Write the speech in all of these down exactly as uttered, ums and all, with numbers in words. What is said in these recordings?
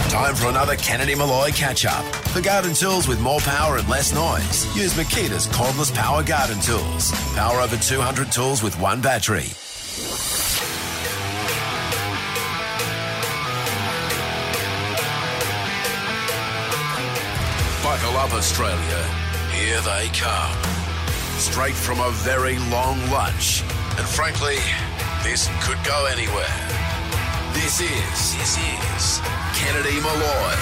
Time for another Kennedy Malloy catch-up. For garden tools with more power and less noise, use Makita's cordless power garden tools. Power over two hundred tools with one battery. Buckle up, Australia. Here they come. Straight from a very long lunch. And frankly, this could go anywhere. This is, this is Kennedy Malloy.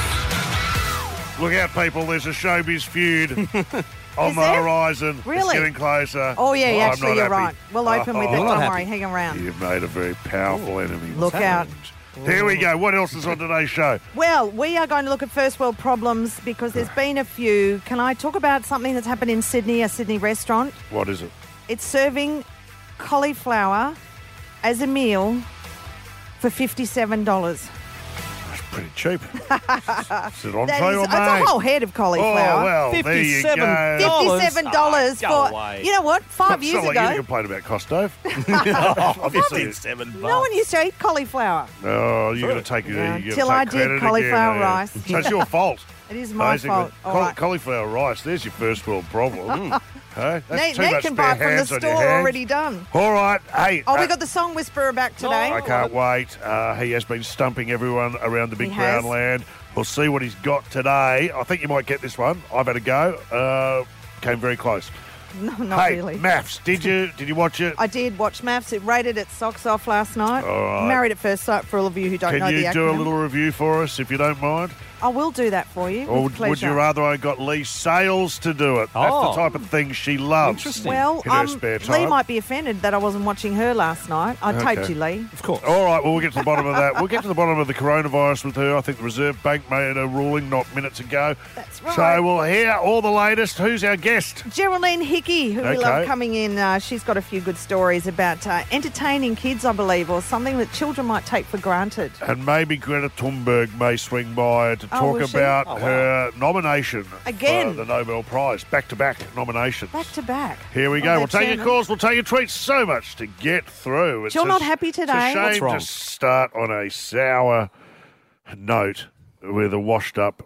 Look out, people, there's a showbiz feud on Is the there? horizon. Really? It's getting closer. Oh, yeah, I'm actually, not you're happy. right. We'll open with Oh, it. I'm Don't not worry, happy. hang around. You've made a very powerful enemy. Look out. Here we go. What else is on today's show? Well, we are going to look at first world problems because there's been a few. Can I talk about something that's happened in Sydney, a Sydney restaurant? What is it? It's serving cauliflower as a meal for fifty-seven dollars. That's pretty cheap. Is it entree That is, or it's main? a whole head of Oh, cauliflower. well, there you fifty-seven go. dollars. fifty-seven dollars Ah, go for, away. you know what, five It's years not like ago, you complain about cost, Dave. Obviously, it's seven bucks. no one used to eat cauliflower. Oh, you're going to take it. Yeah, you're till gonna I take did credit cauliflower again, eh? rice. So it's your fault. It is my basically. fault. All Cauli- right. Cauliflower rice, there's your first world problem. Hey, that's Nate, too Nate much can spare buy it from the hands on your store hands. already done. All right. Hey. Oh, uh, we got the Song Whisperer back today. I can't wait. Uh, he has been stumping everyone around the big He brown has. land. We'll see what he's got today. I think you might get this one. I've had a go. Uh, came very close. No, not hey, really. Maths, did you did you watch it? I did watch Maths. It rated its socks off last night. All right. Married at First Sight for all of you who don't Can know you the do a acronym. little review for us, if you don't mind? I will do that for you. Or with would, would pleasure. you rather I got Lee Sales to do it? That's Oh. the type of thing she loves. Interesting. Well, in her um, spare Lee time. might be offended that I wasn't watching her last night. I Okay. taped you, Lee. Of course. All right, well, we'll get to the bottom of that. We'll get to the bottom of the coronavirus with her. I think the Reserve Bank made a ruling not minutes ago. That's right. So we'll hear all the latest. Who's our guest? Geraldine Hickey, who we Okay. love coming in, uh, she's got a few good stories about uh, entertaining kids, I believe, or something that children might take for granted. And maybe Greta Thunberg may swing by to Oh, talk will she? about Oh, wow. her nomination Again. for the Nobel Prize. Back-to-back nominations. Back to back. Here we Oh, go. they're We'll take your turning. calls. We'll take your tweets. So much to get through. It's You're a- not happy today? It's a shame What's wrong? to start on a sour note with a washed-up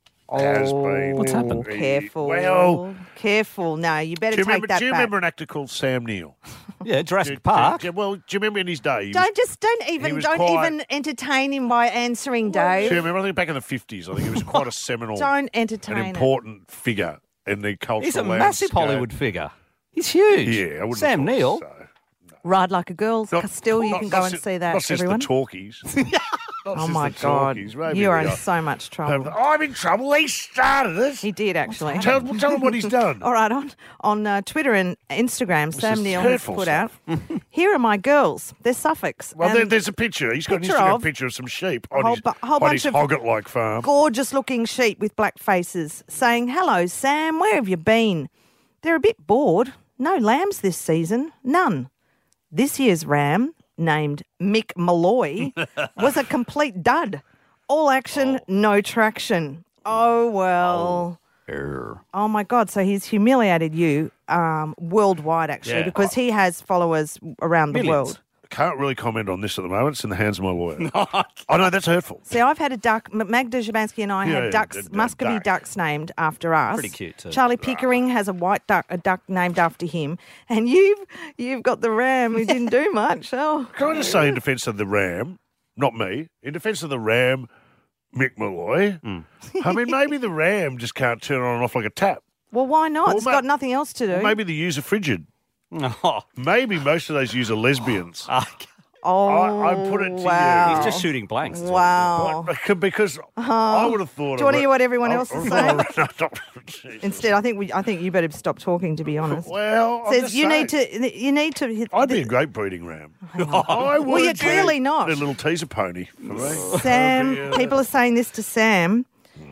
has been. What's happened? Careful. Well, Careful. No, you better do you, take remember, that do you back. remember an actor called Sam Neill? Yeah, Jurassic Do- Park. do- well, do you remember in his day? He was- Don't just don't even was don't quite- even entertain him by answering, do you Dave. remember? I think back in the fifties, I think he was quite a seminal, Don't an entertain him. important figure in the cultural He's a landscape. massive Hollywood figure. He's huge. Yeah, I wouldn't Sam have thought Neill. so. Ride like a girl. Not- Still, you not- can not go and since- see that, Not since everyone. the talkies. Not Oh since my the God, talkies. Maybe you are we in are. so much trouble. Um, I'm in trouble. He started it. He did actually. Tell, tell him what he's done. All right, on on uh, Twitter and Instagram, Sam is Neill has hurtful put stuff. out. Here are my girls. They're Suffolks. Well, and there, there's a picture. He's got Picture an Instagram of- picture of some sheep on whole his, bu- whole on bunch his of hogget-like farm. gorgeous-looking sheep with black faces, saying, "Hello, Sam. Where have you been?" They're a bit bored. No lambs this season. None. This year's ram, named Mick Malloy, was a complete dud. All action, no traction. Oh, well. Err. Oh, my God. So he's humiliated you um, worldwide, actually, Yeah. because he has followers around the Millions. world. Can't really comment on this at the moment. It's in the hands of my lawyer. Oh, no, that's hurtful. See, I've had a duck. M- Magda Szymanski and I Yeah, had ducks, d- d- Muscovy duck. ducks named after us. Pretty cute too. Charlie Pickering has a white duck, a duck named after him, and you've you've got the ram who didn't do much. Oh, Can I just say in defence of the Ram, not me, in defence of the Ram, Mick Malloy, Mm. I mean, maybe the Ram just can't turn on and off like a tap. well, why not? Well, it's ma- got nothing else to do. Maybe the use are frigid. Oh, Maybe most of those use are lesbians. oh, I- I put it to you. wow. he's just shooting blanks. too. Wow. What? Because I would have thought. Do you wanna of hear it- what everyone I- else is I- saying? No, not- Jesus. Instead, I think we. I think you better stop talking. To be honest, Well, I'm says just you need saying. to. You need to. I'd be a great breeding ram. I would. Well, you're be. clearly not. A little teaser pony for me. Sam, Yeah. people are saying this to Sam.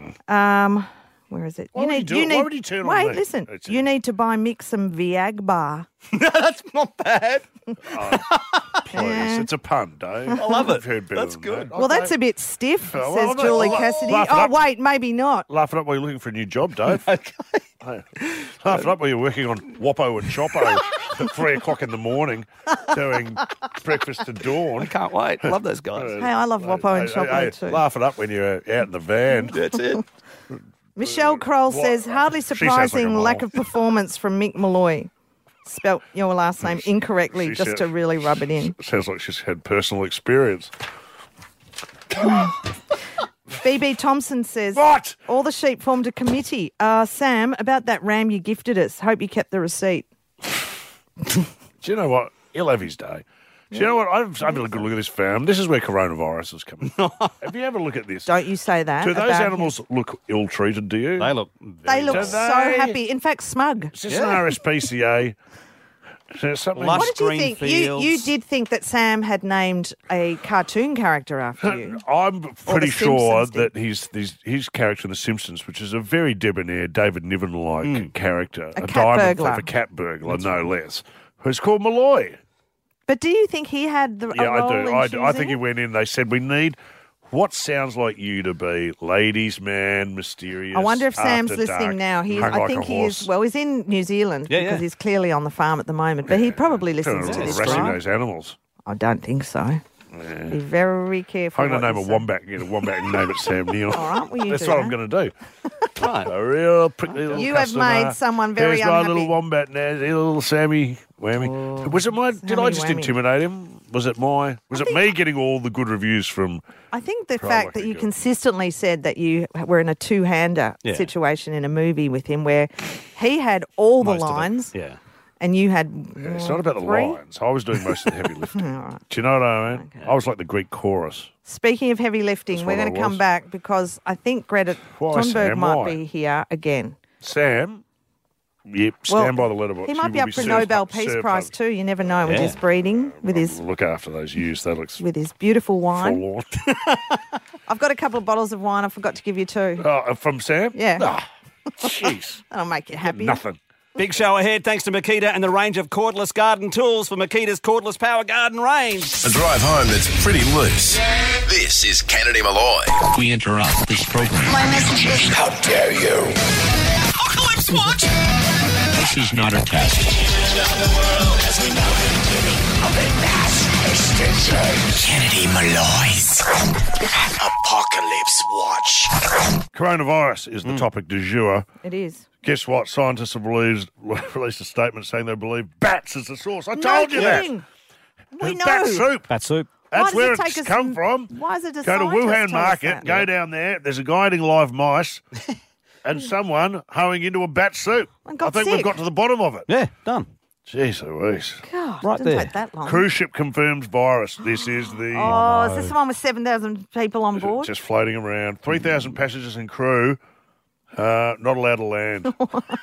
Um, where is it? Why would he do it? Why would he turn on Wait, me? listen. That's You it. need to buy Mick some Viagra. That's not bad. Please, it's a pun, Dave. I love it. I've heard better That's than good. that. Well, that's a bit stiff, Oh, says well, no, Julie well, Cassidy. laugh it Oh, up. wait, maybe not. Laughing up while you're looking for a new job, Dave. Okay. Hey. Laughing up while you're working on Whoppo and Choppo at three o'clock in the morning doing breakfast to dawn. I can't wait. Love those guys. Hey, I love Whoppo and Hey, chocolate hey, too. Laugh it up when you're out in the van. That's it. Michelle Kroll What? says, hardly She sounds like a surprising mole. lack of performance from Mick Malloy. Spelt your last name incorrectly She just said- to really rub it in. Sounds like she's had personal experience. B B Thompson says, What? all the sheep formed a committee. Uh, Sam, about that ram you gifted us. Hope you kept the receipt. Do you know what? He'll have his day. Do you know what? I've, I've had a good look at this farm. This is where coronavirus is coming from. Have you ever look at this? Don't you say that. Do those about animals him. look ill-treated, do you? They look. They look Do so they? happy. In fact, smug. Is this an R S P C A? Is there something? Lush What did you green think? You, fields. you did think that Sam had named a cartoon character after you. I'm pretty The sure Simpsons that did. his, his his character in The Simpsons, which is a very debonair David Niven-like character, A cat diamond burglar. of a cat burglar, no less, who's called Malloy. But do you think he had the a Yeah, I role do. in I, do. I choosing think he it? went in. They said we need what sounds like you to be ladies' man, mysterious. I wonder if Sam's after listening dark, now. He's, hung I like think a he horse. is. Well, he's in New Zealand Yeah, because yeah. he's clearly on the farm at the moment. But he probably listens to Kind of this, harassing right? those animals. I don't think so. Be very careful. I'm going what to name you a say. wombat. Get a wombat and name it Sam Neill. All right, well, you That's do what that. I'm going to do. Right. A real prickly little You have customer. made someone very There's my unhappy. little wombat now, little Sammy Whammy. was it my? Did I Sammy just Whammy. intimidate him? Was it my? Was it me getting all the good reviews from? I think the Probably fact that you good. consistently said that you were in a two-hander Yeah. situation in a movie with him where he had all the Most of it. lines Yeah. and you had It's not about the three. lines. I was doing most of the heavy lifting. Do you know what I mean? I was like the Greek chorus. Speaking of heavy lifting, That's we're what going I to come was. back because I think Greta Why, Thunberg Sam? might Why? be here again. Sam. Yep. Well, Stand by the letterbox. He You might be will up for a served Nobel up- Peace served Prize up. too. You never know with Yeah. his breeding, with his Look after those ewes. That looks with his beautiful wine. forlorn. I've got a couple of bottles of wine. I forgot to give you two. Oh, from Sam? Yeah. Ah, Jeez. That'll make you happy. Nothing. Big show ahead thanks to Makita and the range of cordless garden tools for Makita's cordless power garden range. A drive home that's pretty loose. This is Kennedy Malloy. We interrupt this program. My message is How dare you? Apocalypse Watch. This is not a test. Kennedy Malloy's Apocalypse Watch. Coronavirus is Hmm. the topic du jour. It is. Guess what? Scientists have released, released a statement saying they believe bats is the source. I No told you that. kidding. We know. Bat soup. Bat soup. Why That's does where it take it's us come some- from. Why is it a Go to scientist Wuhan tell us Market, that? go down there. There's a guy eating live mice and someone hoeing into a bat soup. And got I think sick. we've got to the bottom of it. Yeah, done. Jeez Louise. God, Right didn't there. take that long. Cruise ship confirms virus. This is the Oh, is this the one with seven thousand people on board? just floating around. three thousand passengers and crew uh, not allowed to land.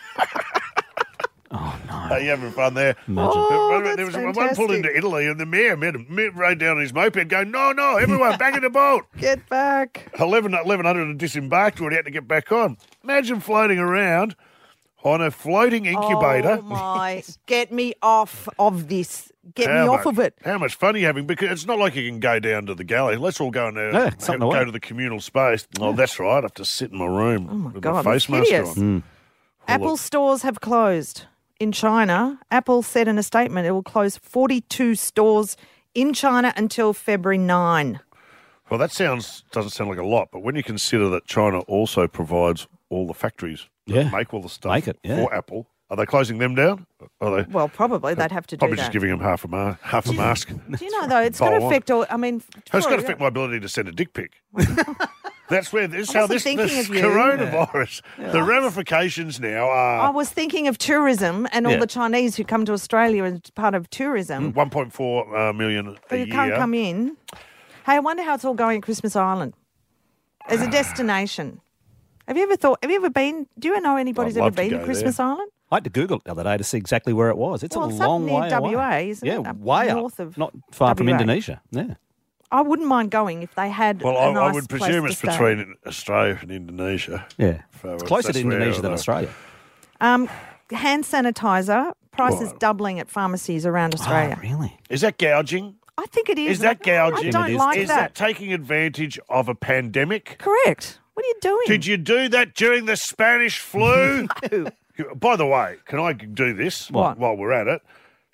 Oh, no. Are you having fun there? Oh, there that's was one fantastic. pulled into Italy and the mayor met him, met, rode down on his moped going, no, no, everyone back in the boat. Get back. eleven, eleven hundred had disembarked when he had to get back on. Imagine floating around on a floating incubator. Oh, my. Get me off of this. Get How me off much- of it. How much fun are you having? Because it's not like you can go down to the galley. Let's all go and uh, Yeah, something go to to the communal space. Oh, that's right. I have to sit in my room Oh, my with God. my face that's mask hideous. on. Apple stores have closed in China. Apple said in a statement it will close forty-two stores in China until February ninth. Well, that sounds doesn't sound like a lot, but when you consider that China also provides all the factories that Yeah. make all the stuff Make it, yeah. for Apple, are they closing them down? Are they Well, probably they'd have to do probably that. just giving them half a ma- half a mask? Do you know, though, it's going to Follow on. affect all, I mean... It's going for- to affect my ability to send a dick pic. That's where this I how wasn't this, thinking this of you. coronavirus. The ramifications now I are was thinking of tourism and all Yeah. the Chinese who come to Australia as part of tourism. one point four uh, million a But you year. can't come in. Hey, I wonder how it's all going at Christmas Island as a destination. Have you ever thought? Have you ever been? Do you know anybody's I'd ever love to been to go Christmas Island? I had to Google it the other day to see exactly where it was. It's Well, a it's up long near way W A, away. isn't yeah, it? Up way north up, of not far from W A. Indonesia. Yeah. I wouldn't mind going if they had. Well, a I, nice I would place presume to it's stay. between Australia and Indonesia. Yeah. So It's closer to that's where Indonesia than the- Australia. Um, hand sanitizer prices What? doubling at pharmacies around Australia. Oh, really? Is that gouging? I think it is. Is that gouging? I don't It is. like Is that taking advantage of a pandemic? Correct. What are you doing? Did you do that during the Spanish flu? By the way, can I do this What? while we're at it?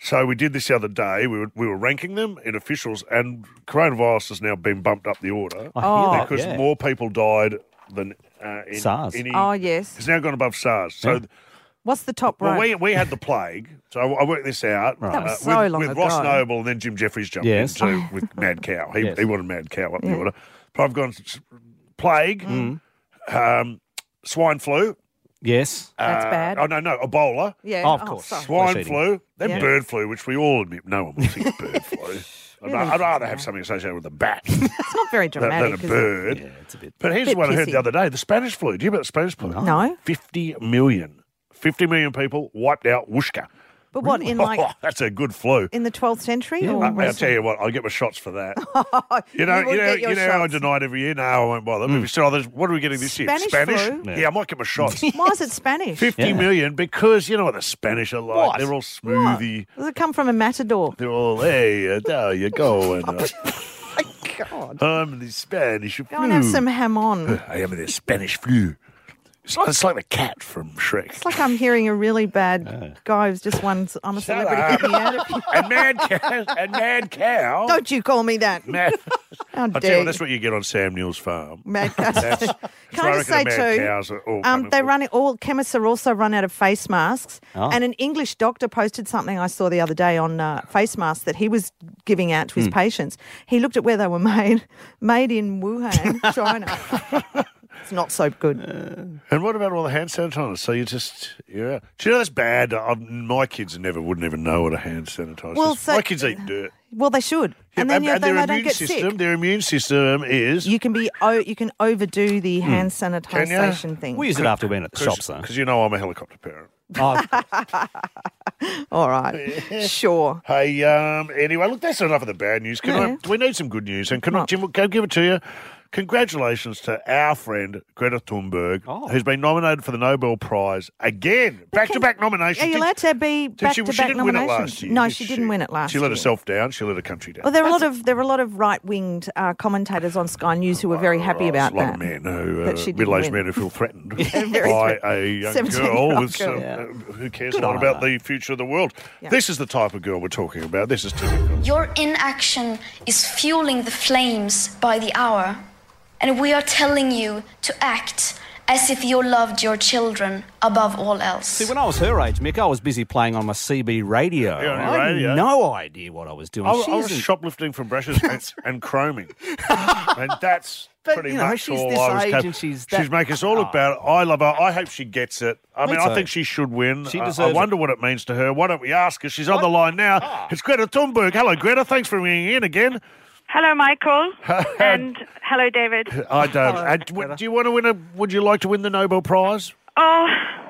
So we did this the other day. We were, we were ranking them in officials, and coronavirus has now been bumped up the order I hear that, because yeah. more people died than uh, in, SARS. Any, Oh, yes. It's now gone above SARS. So, Yeah. What's the top well, row? we we had the plague. So I worked this out Right. That was uh, so with, long with ago. Ross Noble, and then Jim Jeffries jumped Yes. in too with Mad Cow. He, Yes. he wanted Mad Cow up the Yeah. order. But I've gone s- plague, Mm. um, swine flu. Yes. That's uh, bad. Oh no, no, Ebola. Yeah. Oh, of course. sorry. Swine Flesh eating. flu, then Yeah. bird flu, which we all admit no one will think it's bird flu. I'd, Really? I'd rather have something associated with a bat It's not very than, than dramatic, a is it? bird. Yeah, it's a bit. But here's Bit what I heard pissy. the other day: the Spanish flu. Do you hear about the Spanish flu? No. Fifty million. Fifty million people wiped out. Whooshka. But what, in like Oh, that's a good flu. in the twelfth century? or I, I'll recent? tell you what, I'll get my shots for that. You know, You will you, know, get your you know how I shots. deny it every year. No, I won't bother. But if you said, oh, there's- what are we getting this year? Spanish Spanish? flu? Yeah. Yeah. I might get my shots. Why is it Spanish? Fifty Yeah. million because you know what the Spanish are like. What? They're all smoothie. Does it come from a matador? They're all, hey, uh, there you go. And, uh, God. I'm the Spanish flu. Go and have some ham on. I am the Spanish flu. It's like, it's like the cat from Shrek. It's like I'm hearing a really bad guy who's just won I'm a Shut celebrity. up. Get me out of here. And mad cow. And mad cow. Don't you call me that. Mad. How I tell you dare what, that's what you get on Sam Neill's farm. Mad cows. That's, Can I just say reckon the mad too, cows are all um, coming they from. run it, all chemists are also run out of face masks. Oh. And an English doctor posted something I saw the other day on uh, face masks that he was giving out to his patients. He looked at where they were made, made in Wuhan, China. It's not so good. And what about all the hand sanitizers? So you just, yeah. Do you know that's bad? i my kids never wouldn't even know what a hand sanitizer Well, is. so- my kids eat dirt. Well, they should, and Yeah, then, you, then their they don't immune get system, sick. their immune system is You can be oh, you can overdo the hand Can sanitisation thing. We use it after we went at the shops, though. because you know I'm a helicopter parent. Oh, All right, sure. Hey, um, anyway, look, that's enough of the bad news. Can Yeah. I, we need some good news, and can I, What? Jim, can I give it to you? Congratulations to our friend Greta Thunberg, Oh. who's been nominated for the Nobel Prize again. Back-to-back nominations. Are you Did- allowed to be did back she, to she back didn't win it nominations? last year. No, did she didn't win it last She year. let herself down. She let her country down. Well, there were a lot of there were a lot of right winged uh, commentators on Sky News who were very happy Right, about a lot that. of men who, that uh, she didn't middle-aged win. men who feel threatened Very by threatened. a young girl seventeen-year-old with some, girl. uh, who cares Good a lot on about her. the future of the world. Yeah. This is the type of girl we're talking about. This is typical. Your inaction is fueling the flames by the hour, and we are telling you to act as if you loved your children above all else. see, when I was her age, Mick, I was busy playing on my C B radio. Yeah, on your I radio. had no idea what I was doing. I, was- She I was isn't- shoplifting from brushes and, and chroming, and that's But, pretty you know, much she's all this I was age cap- and she's she's that- making us all look Oh. bad. I love her. I hope she gets it. I Me mean, I too. think she should win. She I- I, deserves wonder it. what it means to her. Why don't we ask her? She's on the line now. Ah. It's Greta Thunberg. Hello, Greta. Thanks for ringing in again. Hello, Michael, and hello, David. I don't. Hello, and w- Greta. do you want to win a? Would you like to win the Nobel Prize? Oh,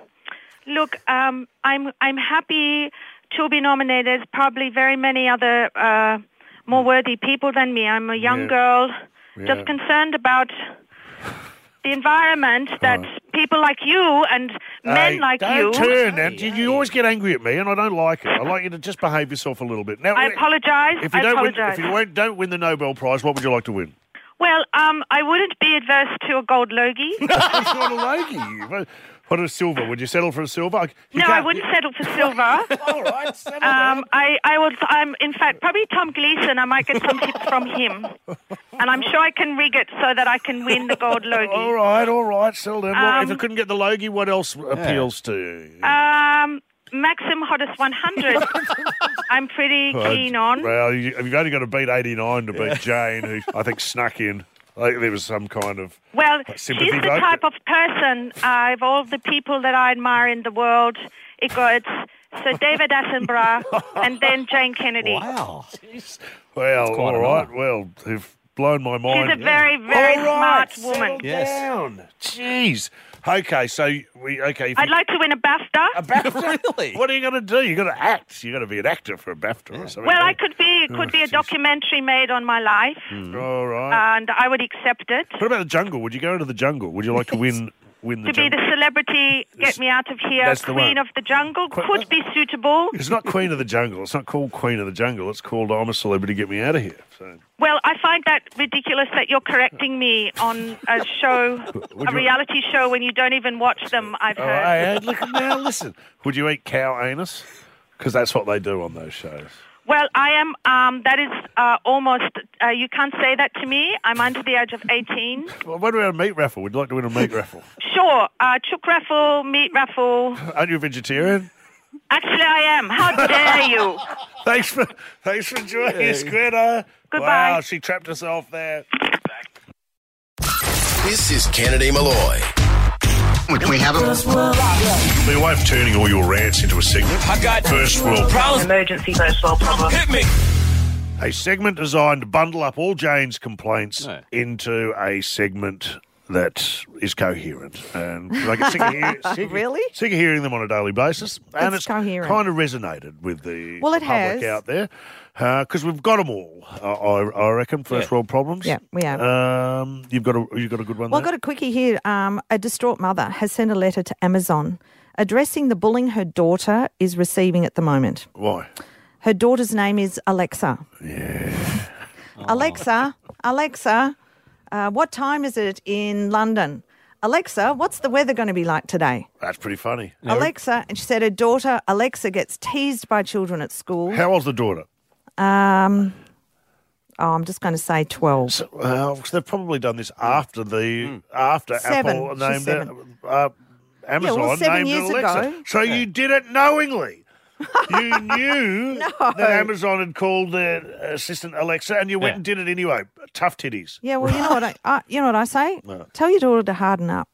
look, um, I'm I'm happy to be nominated. Probably very many other uh, more worthy people than me. I'm a young Yeah. girl, Yeah. just concerned about the environment that people like you and men Hey, like don't you. turn. Now, you, you always get angry at me, and I don't like it. I like you to just behave yourself a little bit. Now, I apologize. If you I don't win, apologize. if you won't, don't win the Nobel Prize, what would you like to win? Well, um, I wouldn't be adverse to a gold logie. It's not a Logie. What- What a silver? Would you settle for a silver? You No, I can't- wouldn't settle for silver. All right, settle Um, I, I would, I'm, in fact, probably Tom Gleeson. I might get some tips from him. And I'm sure I can rig it so that I can win the gold Logie. All right, all right, settle down. Well, if Um, I couldn't get the Logie, what else appeals to you? Um, Maxim Hottest one hundred. I'm pretty keen on. Well, you, you've only got to beat eighty-nine to beat Jane, who I think snuck in. I think there was some kind of... Well, she's sympathy the vote. type of person, uh, of all the people that I admire in the world, it goes Sir David Attenborough and then Jane Kennedy. Wow. Well, quite all a right, number. well, they've blown my mind. She's a very, very All right, smart woman. settle Yes. down. Jeez. Okay, so we... Okay, if I'd you- like to win a BAFTA. A BAFTA? Really? What are you going to do? you got to act. you got to be an actor for a BAFTA or something. Well, I could be. It could be a jeez. documentary made on my life, All right. and I would accept it. What about the jungle? Would you go into the jungle? Would you like to win win the To be jungle? the celebrity, get me out of here, That's the Queen one. of the Jungle, Qu- could be suitable. It's not Queen of the Jungle. It's not called Queen of the Jungle. It's called I'm a Celebrity, Get Me Out of Here. So, Well, I find that ridiculous that you're correcting me on a show, Would a you- reality show, when you don't even watch them, I've oh, heard. hey, hey, look now. Listen, would you eat cow anus? Because that's what they do on those shows. Well, I am, um, that is uh, almost, uh, you can't say that to me. I'm under the age of eighteen. Well, when we had a meat raffle, we'd like to win a meat raffle. Sure, uh, chook raffle, meat raffle. Aren't you a vegetarian? Actually, I am. How dare you? Thanks for thanks for joining us, Greta. Goodbye. Wow, she trapped herself there. This is Kennedy Malloy. We have a... Be away from turning all your rants into a segment. I got First world problem. Emergency first world problem. Hit me. A segment designed to bundle up all Jane's complaints No. into a segment that is coherent. And I get sick of, hear, sick, Really? sick of hearing them on a daily basis. And It's it's coherent. kind of resonated with the Well, it public has. out there. Because we've got them all, uh, I, I reckon, first Yeah. world problems. Yeah, we have. Um, you've got a you've got a good one Well, I've there? got a quickie here. Um, a distraught mother has sent a letter to Amazon addressing the bullying her daughter is receiving at the moment. Why? Her daughter's name is Alexa. Yeah. Alexa, Alexa, uh, what time is it in London? Alexa, what's the weather going to be like today? That's pretty funny. Alexa, and she said her daughter Alexa gets teased by children at school. How old's the daughter? Um, oh, I'm just going to say twelve. So, uh, they've probably done this after the after Seven. Apple She's named it, seven. uh, Amazon well, seven named years it Alexa. ago. So you did it knowingly. You knew that Amazon had called their assistant Alexa, and you went Yeah. and did it anyway. Tough titties. Yeah, well, you know what I, uh, you know what I say? Tell your daughter to harden up.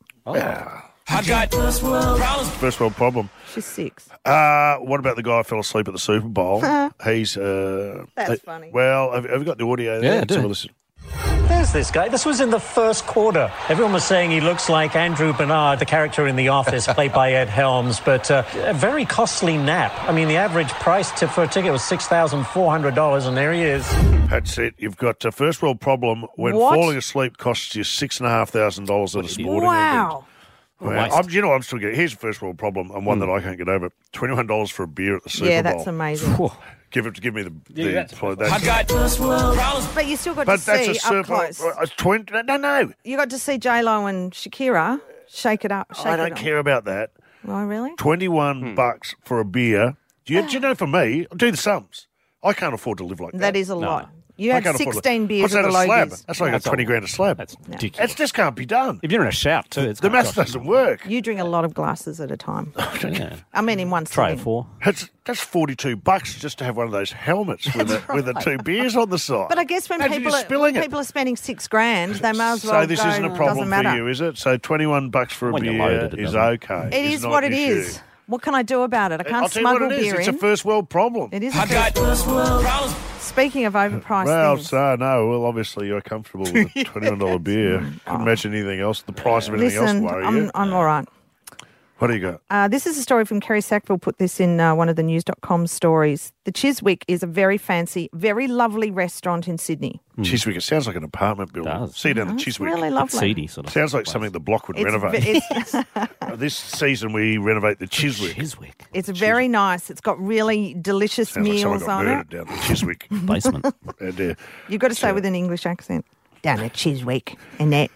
I got problems. First world problem. She's six. Uh, what about the guy who fell asleep at the Super Bowl? He's uh, That's uh, funny. Well, have, have you got the audio? Yeah, there? I Let's do. have a listen. There's this guy. This was in the first quarter. Everyone was saying he looks like Andrew Bernard, the character in The Office, played by Ed Helms, but uh, a very costly nap. I mean, the average price to, for a ticket was six thousand four hundred dollars, and there he is. That's it. You've got a first world problem when What? falling asleep costs you six and a half thousand dollars at a sporting Wow. event. Wow. I'm, you know, I'm still getting. Here's a first world problem, and one that I can't get over. Twenty-one dollars for a beer at the Super Yeah, Bowl. that's amazing. Give it. Give me the. the Yeah, that's play- I that's- got problems. But you still got but to that's see a up Super. close. Uh, twenty. No, no. You got to see J Lo and Shakira shake it up. Shake I it don't up. care about that. Oh, really? Twenty-one bucks for a beer. Do you, do you know? For me, do the sums. I can't afford to live like that. That is a lot. You I had can't afford to- sixteen beers What's at that, the a slab? Logies. That's like That's a twenty a- grand a slab. That's It ridiculous. just can't be done. If you're in a shout too, it's The gonna math cost doesn't work. You drink a lot of glasses at a time. Yeah. I mean, in one Try sitting. it four. That's that's forty-two bucks just to have one of those helmets with a, with the two beers on the side. But I guess when Imagine people you are, spilling when it. people are spending six grand, they may as well So this go, isn't a problem doesn't matter. for you, is it? So twenty-one bucks for a When you're beer loaded, it is doesn't. okay. It It's is not what it issue. is. What can I do about it? I can't I'll tell you what smuggle it is. beer It's in. a first world problem. It is. I a got first- problems. Speaking of overpriced Well, things, so no. Well, obviously you're comfortable with a twenty-one dollar beer. Couldn't imagine anything else. The price of anything listen, else worry I'm, you. I'm all right. What do you got? Uh, this is a story from Kerry Sackville, put this in uh, one of the news dot com stories. The Chiswick is a very fancy, very lovely restaurant in Sydney. Chiswick. It sounds like an apartment building. Does. See you down the It's Chiswick. really It's lovely. seedy sort of. Sounds like something the block would It's, renovate. ve- it's, Uh, this season we renovate the Chiswick. Chiswick it's very nice. It's got really delicious Sounds like someone meals got on murdered it. down the Chiswick. basement. and, uh, You've got to say with an English accent. Down at Chiswick and that.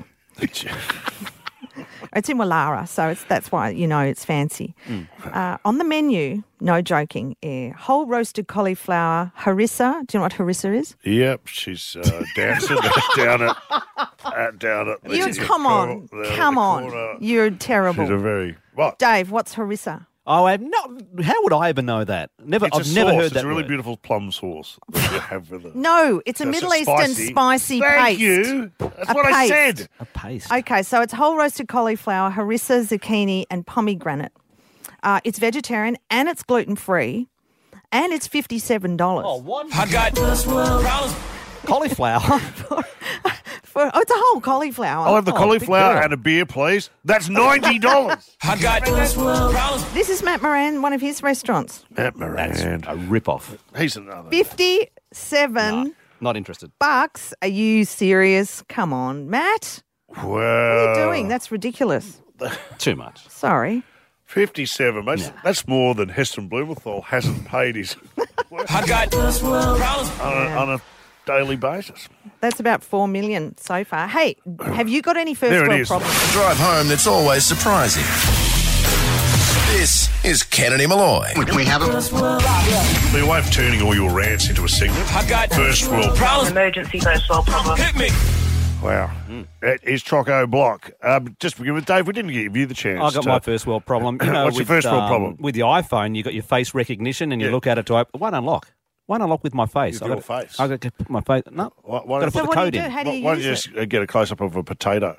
It's in Wallara, so it's that's why you know it's fancy. Mm. Uh, on the menu, no joking, eh, whole roasted cauliflower harissa. Do you know what harissa is? Yep, she's uh, dancing down at uh, down at. the- You the come on, cor- the- come the on. corner. You're terrible. She's a very what? Dave, what's harissa? Oh, I'm not. How would I even know that? Never. It's a I've sauce. never heard it's that. a really word. beautiful plum sauce that you have with it. No, it's a That's Middle a Eastern spicy- spicy Thank paste. you. That's A what I paste. said. A paste. Okay, so it's whole roasted cauliflower, harissa, zucchini, and pomegranate. Uh, it's vegetarian and it's gluten free, and it's fifty-seven dollars. Oh, what? I got problems. Cauliflower. For, oh, it's a whole cauliflower. I'll have the Oh, cauliflower big deal. and a beer, please. That's ninety dollars. I got problems. This is Matt Moran, one of his restaurants. Matt That's Moran. a rip-off. He's another. fifty-seven Nah, not interested. bucks. Are you serious? Come on, Matt. Well, What are you doing? That's ridiculous. Too much. Sorry. fifty-seven, mate. That's more than Heston Blumenthal hasn't paid his I got problems. on a, on a daily basis. That's about four million so far. Hey, have you got any first There it world is. problems? A drive home that's always surprising. This is Kennedy Malloy. We have a Be away from turning all your rants into a segment. I got First world problems. Emergency first world problem. Hit me. Wow. That is Troco Block. Um, just to begin with, Dave, we didn't give you the chance. I got to- my first world problem. You know, What's your with, first world um, problem? With your iPhone, you got your face recognition and you Yeah. look at it to open. Won't unlock. Won't unlock with my face. With I your got face? I got to put my face. No. Why, why Got to don't- put So the what do code you do? in. How do you why don't you use just it? uh, get a close-up of a potato?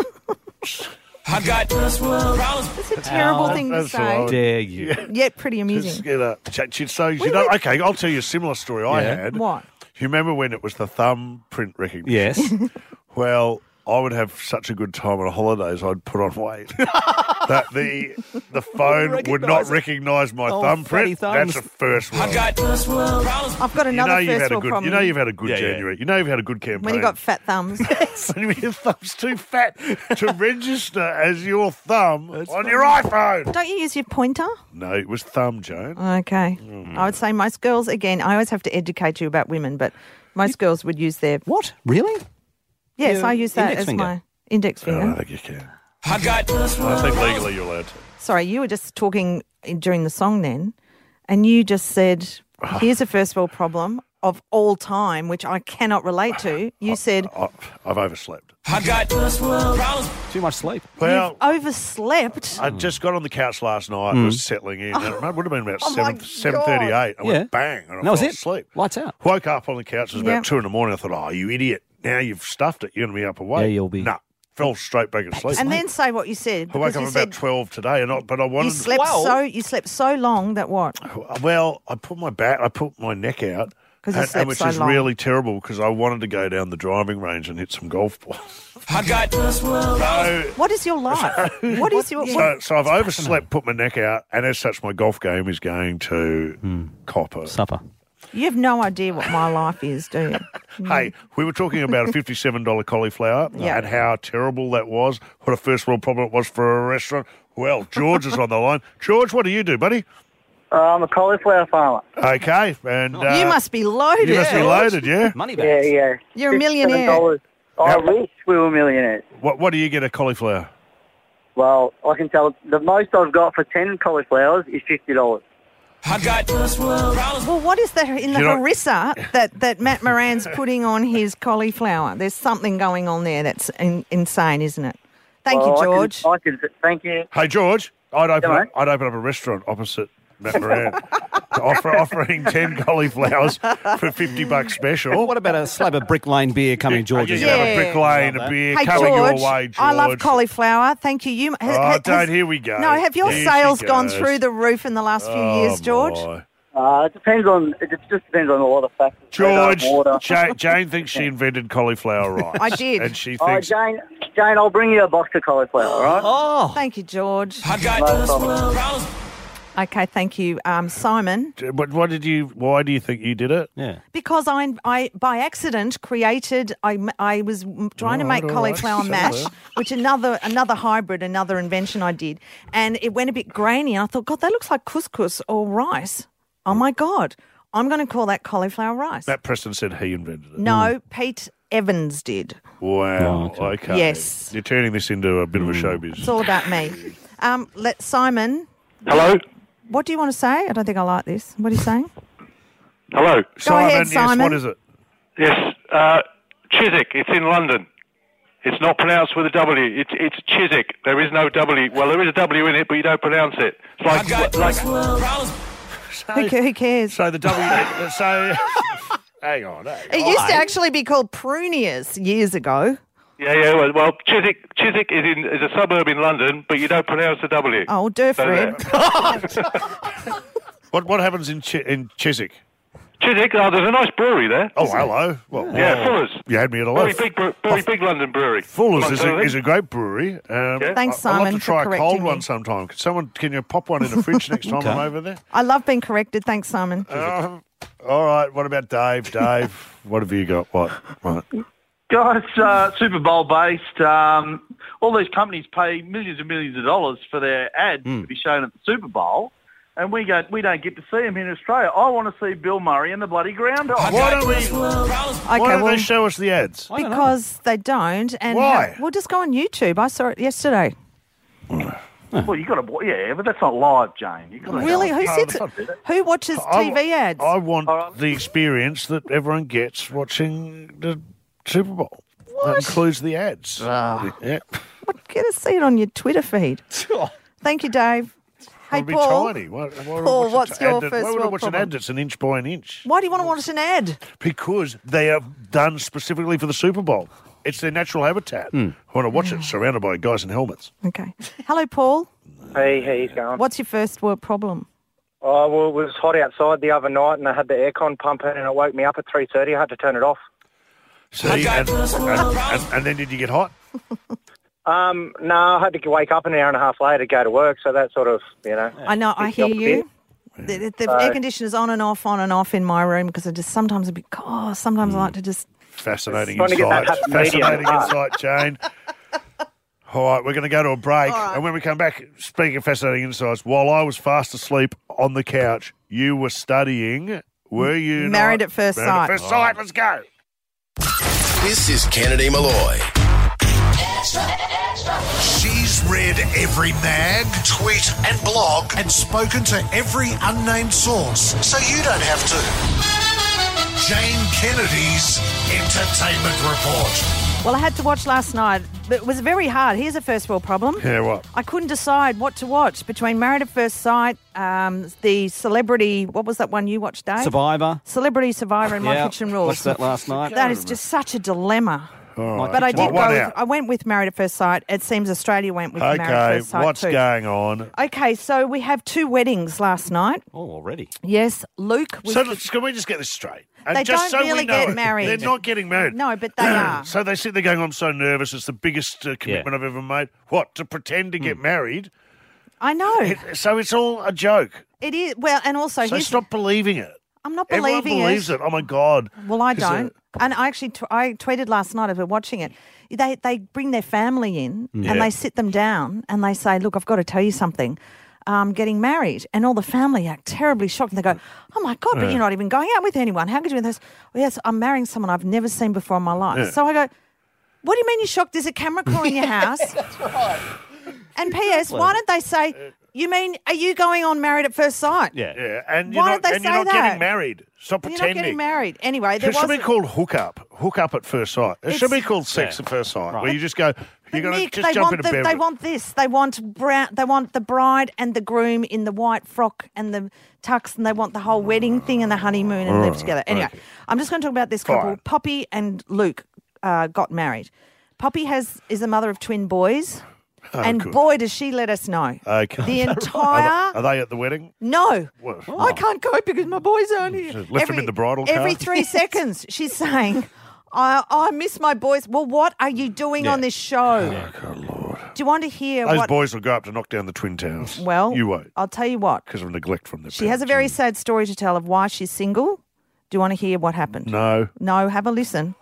I got problems. It's a terrible thing to That's all right. say, Dare you? yet pretty Just amusing. get a... ch- ch- So, you We know, would- okay, I'll tell you a similar story I Yeah. had. What? You remember when it was the thumbprint recognition? Yes. Well, I would have such a good time on holidays, I'd put on weight. that the the phone would not recognise it. recognise my Oh, fatty fatty thumbs. That's a first world. I got problems. I've got you another know you've first had a world good. problem. You know you've had a good Yeah, yeah. January. You know you've had a good campaign. when you got fat thumbs. when your thumb's too fat to register as your thumb on your iPhone. Don't you use your pointer? No, it was thumb, Joan. Okay. Mm. I would say most girls, again, I always have to educate you about women, but most girls would use their. What? Really? Yes, Your I use that index as finger. my index I don't finger. think you can. I got I think legally you're allowed to. Sorry, you were just talking during the song then, and you just said, here's a first world problem of all time, which I cannot relate to. You said, I, I've overslept. I got problems. Too much sleep. Well, you've overslept. I just got on the couch last night. I was settling in. And it would have been about Oh my seven seven thirty eight. I Yeah. went bang, and I That was fell it. asleep. Lights out. Woke up on the couch. It was about Yeah. two in the morning. I thought, "Oh, you idiot! Now you've stuffed it. You're going to be up awake." Yeah, you'll be- No, fell straight back asleep. And then say what you said. I woke because up you about said twelve today, and I, but I you wanted. slept Twelve? so you slept so long that what? Well, I put my back, I put my neck out, 'Cause you and- slept and which so is long. really terrible because I wanted to go down the driving range and hit some golf balls. I got So, What is your life? What is your? so, so I've overslept, put my neck out, and as such, my golf game is going to copper. Supper. You have no idea what my life is, do you? Hey, we were talking about a fifty-seven dollars cauliflower Yeah. and how terrible that was, what a first world problem it was for a restaurant. Well, George is on the line. George, what do you do, buddy? Uh, I'm a cauliflower farmer. Okay, and uh, you must be loaded. you must be loaded, yeah? Money Yeah, bags. yeah. You're a millionaire. fifty-seven dollars. I Yeah. wish we were millionaires. What What do you get a cauliflower? Well, I can tell the most I've got for ten cauliflowers is fifty dollars. I got problems. Well, what is that in the You know- harissa that, that Matt Moran's putting on his cauliflower? There's something going on there that's in, insane, isn't it? Thank Well, you, I George. could, I could, thank you. Hey, George, I'd open Yeah, up, mate. I'd open up a restaurant opposite Matt Moran, offer, offering ten cauliflowers for fifty bucks special. What about a slab of Brick Lane beer coming, George? You as can well? have a brick lane, Love a that. beer Hey, coming George, your way, George. I love cauliflower. Thank you. You ha- Oh, ha- don't. has- Here we go. No, have your Here she sales gone goes. through the roof in the last few Oh, years, George? my. Uh, it depends on. It just depends on a lot of factors. George, Water. Jane, Jane thinks she invented cauliflower rice. I did. And she Oh, thinks... Jane, Jane, I'll bring you a box of cauliflower, all right? Oh, Thank you, George. I got No problem. problems. Okay, thank you, um, Simon. But what did you... Why do you think you did it? yeah. Because I, I by accident created. I, I was trying to All make right, all right. cauliflower So mash, there. which another another hybrid, another invention I did, and it went a bit grainy. And I thought, God, that looks like couscous or rice. Oh my God, I'm going to call that cauliflower rice. Matt Preston said he invented it. No, Pete Evans did. Wow. Oh, okay. Yes. You're turning this into a bit of a showbiz. It's all about me. Um, let Simon. Hello? What do you want to say? I don't think I like this. What are you saying? Hello? Simon, ahead, yes, Simon. what is it? Yes, uh, Chiswick. It's in London. It's not pronounced with a W. It's it's Chiswick. There is no W. Well, there is a W in it, but you don't pronounce it. It's I like, got like problems. Who, ca- who cares? So the W... so... Hang on. Hang It on. used to actually be called Prunius years ago. yeah, yeah. Well, well Chiswick, Chiswick is in is a suburb in London, but you don't pronounce the W. Oh, So Durfred. there. What What happens in Ch- in Chiswick? Chiswick. Oh, there's a nice brewery there. Oh, hello. Well, Yeah, well, Fuller's. You had me at a Very loaf. big, bre- very big London brewery. Fuller's Amongst is a, other is a things. great brewery. Um, Yeah. Thanks, I- I'd love Simon, to try for a cold correcting one me. sometime. Can someone, can you pop one in the fridge next time I'm over there? I love being corrected. Thanks, Simon. Um, all right. What about Dave? Dave, what have you got? What? Right. Guys, uh, Super Bowl based. Um, all these companies pay millions and millions of dollars for their ads to be shown at the Super Bowl, and we go, we don't get to see them in Australia. I want to see Bill Murray in the bloody ground. I Why got don't we? problems. Why Okay, don't well, they show us the ads? I don't know. because they don't. And Why? ha- we'll just go on YouTube. I saw it yesterday. Well, you got to, yeah, but that's not live, Jane. You got to Really? Who No, sits? that's Who watches I- T V ads? I want the experience that everyone gets watching the Super Bowl. That includes the ads. Ah. Yeah. Get a seat on your Twitter feed. Thank you, Dave. Hey, It'll be Paul. tiny. Why, why would I Paul, watch a what's your ad that- first Why would I world watch problem? an ad that's an inch by an inch? Why do you want to watch an ad? Because they are done specifically for the Super Bowl. It's their natural habitat. I want to watch it surrounded by guys in helmets. Okay. Hello, Paul. Hey, how you going? What's your first world problem? Oh, well, it was hot outside the other night and I had the aircon pumping and it woke me up at three thirty. I had to turn it off. See, and, and, and, and then did you get hot? Um, no, I had to wake up an hour and a half later to go to work, so that sort of, you know. I know, I picked hear up a you. bit. The, the So- air conditioner's on and off, on and off in my room because I just sometimes a bit, oh, sometimes I like to just... Fascinating Trying to get that insight. happy medium. Fascinating insight, Jane. All right, we're going to go to a break. All right. And when we come back, speaking of fascinating insights, while I was fast asleep on the couch, you were studying, were you Married not? at First Married Sight. at First Sight, let's go. This is Kennedy Malloy. She's read every mag, tweet and blog and spoken to every unnamed source, so you don't have to. Jane Kennedy's Entertainment Report. Well, I had to watch last night, but it was very hard. Here's a first world problem. Yeah, what? I couldn't decide what to watch between Married at First Sight, um, the celebrity, what was that one you watched, Dave? Survivor. Celebrity Survivor and My Yeah, Kitchen Rules. watched that last night. That is just such a dilemma. All right. But I did What go. one With, out? I went with Married at First Sight. It seems Australia went with Married at Okay, First Sight what's too. going on? Okay, so we have two weddings last night. Oh, already? Yes, Luke was. So the- let's- can we just get this straight? And They just don't so we really know, get married. They're not getting married. No, but they are. So they sit there going, I'm so nervous. It's the biggest uh, commitment I've ever made. What, to pretend to get married? I know. It- so it's all a joke. It is. Well, and also, So here's, stop believing it. I'm not Everyone believing believes it. Oh, my God. Well, I Is don't. it- And I actually, t- I tweeted last night as we were watching it. They they bring their family in Yeah. and they sit them down and they say, "Look, I've got to tell you something. Um, getting married," and all the family act terribly shocked. And they go, "Oh my God, but Yeah. you're not even going out with anyone. How could you do this?" Well, yes, I'm marrying someone I've never seen before in my life. Yeah. So I go, "What do you mean you're shocked? There's a camera crew in your house." That's right. And P S, why don't they say, "You mean are you going on Married at First Sight?" Yeah. yeah. And you're Why not, did they and you're say not that? getting married. Stop You're not pretending. getting married. Anyway, there It should was be called hook up. Hook up at first sight. It should be It's- called sex Yeah. at first sight, Right. where you just go, you're going Nick, to just they jump want into the, bed. they with- want this. They want brown. They want the bride and the groom in the white frock and the tux, and they want the whole wedding thing and the honeymoon and live Oh, together. Anyway, okay. I'm just going to talk about this couple. Fine. Poppy and Luke uh, got married. Poppy has is the mother of twin boys, Oh, and good. boy does she let us know. Okay. The Are entire they, are they at the wedding? no. What? I can't go because my boys aren't here. Just left them in the bridal Every car? three seconds, she's saying, I, I miss my boys. Well, what are you doing on this show? Oh, Do you want to hear Those what... boys will go up to knock down the Twin Towers. Well, you won't I'll tell you what. because of neglect from their She has a very sad story to tell of why she's single. Do you want to hear what happened? No. No, have a listen.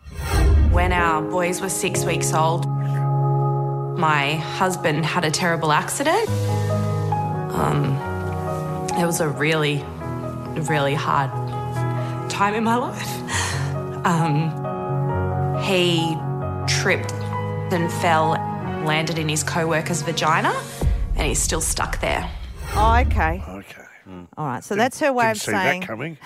When our boys were six weeks old, my husband had a terrible accident. Um, it was a really, really hard time in my life. Um, he tripped and fell, landed in his co-worker's vagina, and he's still stuck there. Oh, okay. Okay. All right. So that's her way Didn't of see saying that coming.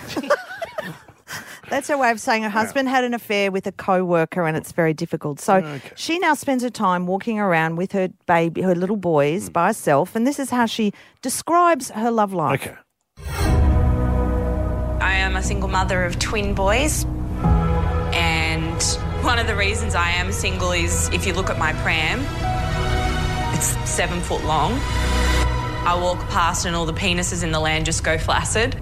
that's her way of saying her husband had an affair with a co-worker and it's very difficult. So Okay. she now spends her time walking around with her baby, her little boys Hmm. by herself, and this is how she describes her love life. Okay. I am a single mother of twin boys, and one of the reasons I am single is if you look at my pram, it's seven foot long. I walk past and all the penises in the land just go flaccid.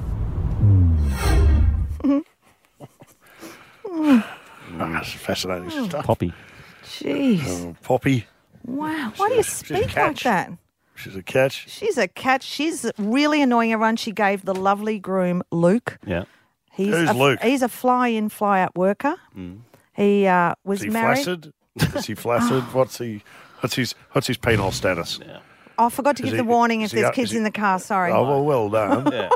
Ah, that's fascinating stuff. Poppy. Jeez. Oh, Poppy. Wow. Why do you she's a speak like catch. that? She's a catch. She's a catch. She's really annoying everyone. She gave the lovely groom, Luke. Yeah. He's Who's a, Luke? He's a fly-in, fly-out worker. He uh, was Is he married. flaccid? Is he flaccid? What's he? What's his? What's his penile status? Yeah. Oh, I forgot to Is give he- the warning if is he there's up- kids is he- in the car. Sorry. Oh well, well done. Yeah.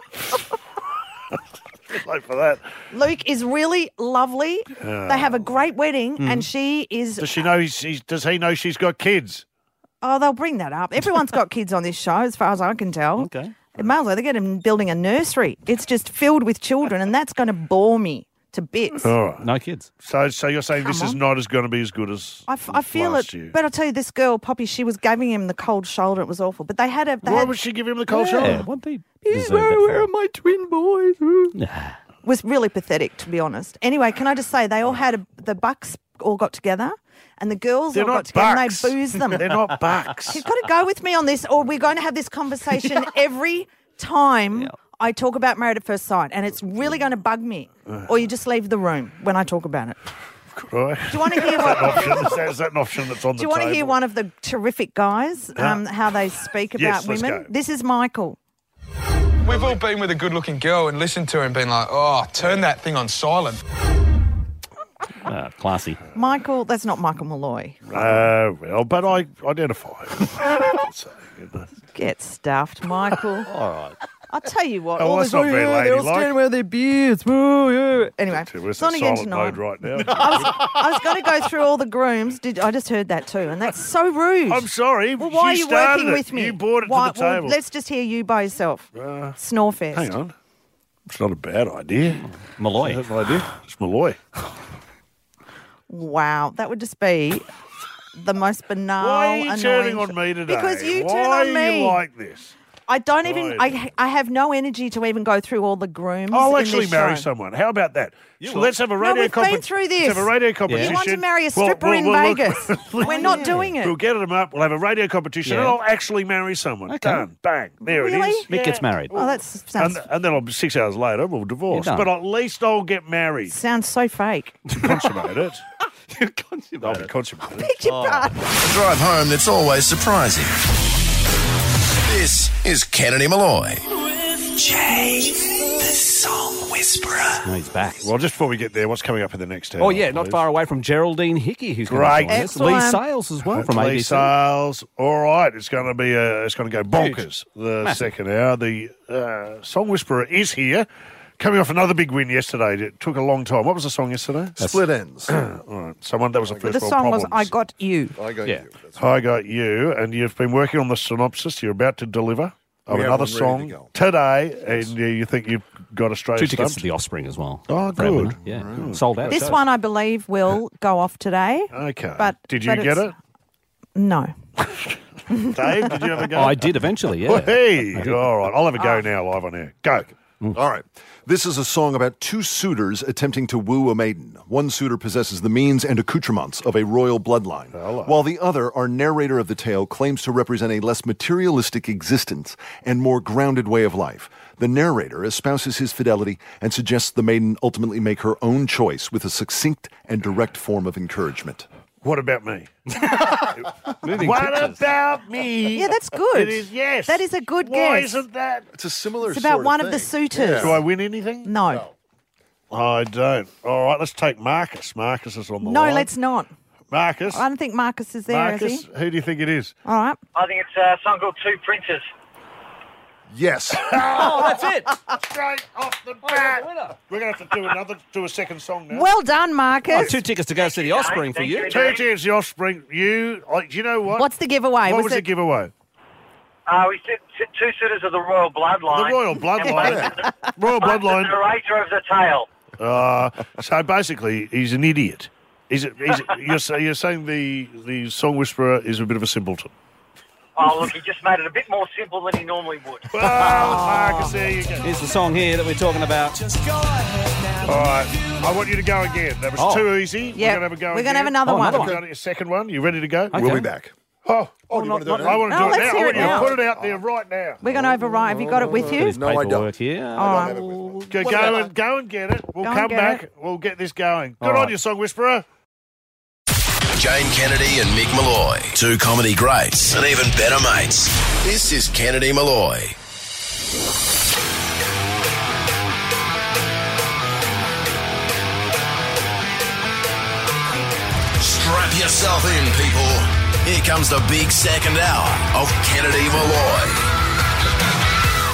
Late for that. Luke is really lovely. Oh. They have a great wedding, Mm. and she is. Does she know? He's, he's, does he know she's got kids? Oh, they'll bring that up. Everyone's got kids on this show, as far as I can tell. Okay. It might as well. They're getting building a nursery. It's just filled with children, and that's going to bore me to bits. All right. No kids. So, so you're saying Come this is on. not as going to be as good as I, f- I feel last it, year. but I'll tell you, this girl, Poppy, she was giving him the cold shoulder. It was awful. But they had a. They Why had, would she give him the cold Yeah, shoulder? what they He's deserve where, that where for. are my twin boys? Nah. Was really pathetic, to be honest. Anyway, can I just say they all had a, the Bucks all got together, and the girls They're all got not together bucks. and they boozed them. They're not bucks. You've got to go with me on this, or we're going to have this conversation every time Yeah. I talk about Married at First Sight, and it's really going to bug me. Or you just leave the room when I talk about it. Right. Do you want to hear Is that an what? option? Is that, is that an option that's on Do the you want to table? hear one of the terrific guys? Um, how they speak Yes, about let's women. go. This is Michael. We've all been with a good-looking girl and listened to her and been like, oh, turn that thing on silent. Ah, classy. Michael, that's not Michael Malloy. Uh, well, but I identify. So, you know. Get stuffed, Michael. All right. I'll tell you what. Oh, all that's this, not very yeah, they're all ladylike. standing around their beards. Woo, yeah. Anyway, We're it's on again silent tonight. mode right now. I was, I was going to go through all the grooms. Did I just heard that too? And that's so rude. I'm sorry. Well, why are you you started working it. with me? You brought it Why, to the well, table. let's just hear you by yourself. Uh, Snorefest. hang on. It's not a bad idea. Malloy. That's an idea. It's Malloy. Wow, that would just be the most banal. Why are you annoying turning on sh- me today? Because you Why turn are on me. you like this? I don't even. Why? I I have no energy to even go through all the grooms. I'll in actually this marry show. someone. How about that? You So will. let's have a No, radio we've been competition. through this. Let's have a radio competition. You want to marry a Well, stripper well, in well, look- Vegas? We're not doing it. We'll get them up. We'll have a radio competition, Yeah. and I'll actually marry someone. Okay. Done. Bang. There Really? it is. Mick gets married. Oh, that sounds And, and then I'll, six hours later, we'll divorce. You're done. But at least I'll get married. sounds so fake. Consummate it. You consummate I'll be it. consummated. Beg your pardon. A drive home that's always surprising. This is Kennedy Malloy. Jay, the Song Whisperer. No, he's back. Well, just before we get there, what's coming up in the next hour? Oh, yeah, not please? far away from Geraldine Hickey, who's Great. going to join us. Lee Excellent. Sales as well from Lee A B C. Sales. All right, it's going to be a, it's going to go bonkers. The Massive. second hour, the uh, Song Whisperer is here, coming off another big win yesterday. It took a long time. What was the song yesterday? Split Ends. All right, someone that was the first The world song was problems. "I Got You." I got Yeah. you. That's I got you, and you've been working on the synopsis. You're about to deliver of We have another one ready to song go. today, and you, you think you've got Australia Two tickets stumped? to the Offspring as well. Oh, for our good. winner. Yeah, sold out. This one, I believe, will go off today. Okay. But did you but get it's- it, No. Dave? Did you have a go? Oh, I did eventually, yeah. Oh, hey, all right. I'll have a go now, live on air. Go. All right. This is a song about two suitors attempting to woo a maiden. One suitor possesses the means and accoutrements of a royal bloodline, while the other, our narrator of the tale, claims to represent a less materialistic existence and more grounded way of life. The narrator espouses his fidelity and suggests the maiden ultimately make her own choice with a succinct and direct form of encouragement. What about me? Moving what pictures. about me? Yeah, that's good. It is, yes. That is a good Why guess. isn't that? It's a similar It's about sort one of of the thing. suitors. Do I win anything? No. I don't. All right, let's take Marcus. Marcus is on the No, line. let's not. Marcus. I don't think Marcus is there, Marcus, is he? who do you think it is? All right. I think it's a song called Two Princes. Yes. Oh, that's it. Straight off the bat. We're going to have to do another, do a second song now. Well done, Marcus. Oh, two tickets to go see the Offspring for Thank you. you. Two cheers, the Offspring. You, like, do you know what? What's the giveaway? What Was was, it- the giveaway? Uh, we said t- two suitors of the royal bloodline. The royal bloodline. Royal The bloodline. narrator of the tale. Uh, so basically, he's an idiot. Is it? Is it you're, say, you're saying the the song whisperer is a bit of a simpleton. Oh, look, he just made it a bit more simple than he normally would. Well, Marcus, there you go. Here's the song here that we're talking about. All right, I want you to go again. That was Oh. too easy. Yeah, we're going to have a go we're again. gonna have another Oh, one. another We're going to your second one. You ready to go? Okay. We'll be back. Oh, Oh, you want to do it I now? want to No, do it let's now. I hear want it you to now. put it out there right now. We're going to override. Have you got it with you? His No, I don't. paperwork here. All right. Go, go and go and get it. We'll Go and come get back. it. We'll get this going. Good All on right. you, song whisperer. Jane Kennedy and Mick Malloy, two comedy greats and even better mates. This is Kennedy Malloy. Strap yourself in, people. Here comes the big second hour of Kennedy Malloy.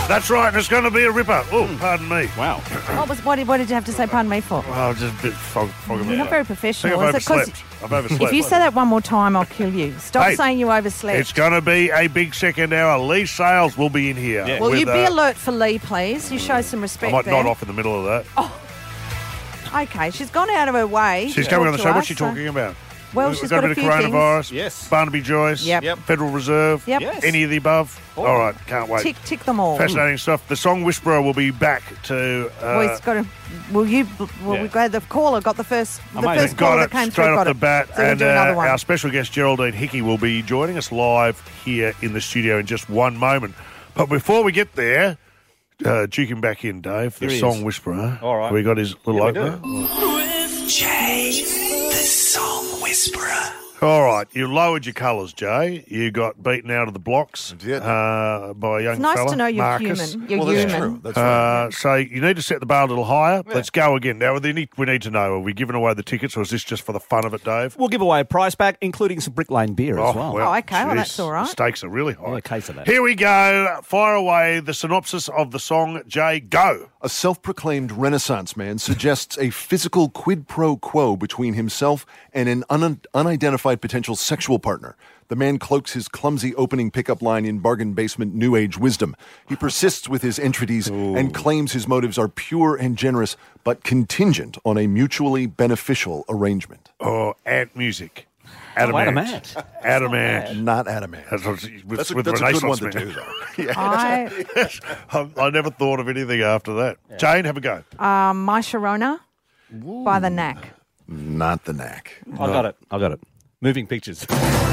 That's right. It's going to be a ripper. Oh, pardon me. Wow. What was? What did, what did you have to say? Pardon me for? Oh, just a bit fog, fog You're not very professional. I think Is I've it 'cause overslept. I've overslept. If you say that one more time, I'll kill you. Stop Hey, saying you overslept. It's going to be a big second hour. Lee Sales will be in here. Will with, you be uh, alert for Lee, please? You show some I respect might there. nod off in the middle of that. Oh, okay. She's gone out of her way. She's to coming on talk the to show. What's us, she so- talking about? Well, We've she's got, got a a bit few of coronavirus. things. Yes. Barnaby Joyce. Yep. Yep. Federal Reserve. Yep. Yes. Any of the above. Oh. All right. Can't wait. Tick, tick them all. Fascinating stuff. The song Whisperer will be back to. Uh, well, he's got to. Will you? Well, Yeah. we got the caller. Got the first. The Amazing. first caller got that it came straight through. off got the it. bat. So we'll and do another uh, one. our special guest Geraldine Hickey will be joining us live here in the studio in just one moment. But before we get there, uh, juke him back in, Dave. The Here he song is. Whisperer. All right. We got his little Yeah, we opener. With Jay, the song whisperer. All right, you lowered your colours, Jay. You got beaten out of the blocks uh, by a young It's nice fella, to know you're Marcus. human. You're Well, that's human. true. That's right. Uh, so you need to set the bar a little higher. Let's go again. Now we need, we need to know: are we giving away the tickets, or is this just for the fun of it, Dave? We'll give away a prize pack, including some Brick Lane beer as well. Oh, okay. Well, geez, that's all right. The stakes are really high. Yeah, a case of that. Here we go. Fire away the synopsis of the song. Jay, go. A self-proclaimed Renaissance man suggests a physical quid pro quo between himself and an un- unidentified potential sexual partner. The man cloaks his clumsy opening pickup line in bargain basement New Age wisdom. He persists with his entreaties and claims his motives are pure and generous, but contingent on a mutually beneficial arrangement. Oh, ant music. Oh, Adamant. Adamant. Adamant. Not adamant. That's, what, with, That's a- with that's a good Renaissance one to man. do, though. Yeah. I, I, I never thought of anything after that. Jane, have a go. um, My Sharona by the Knack. Not the Knack. I got it. I got it. Moving pictures.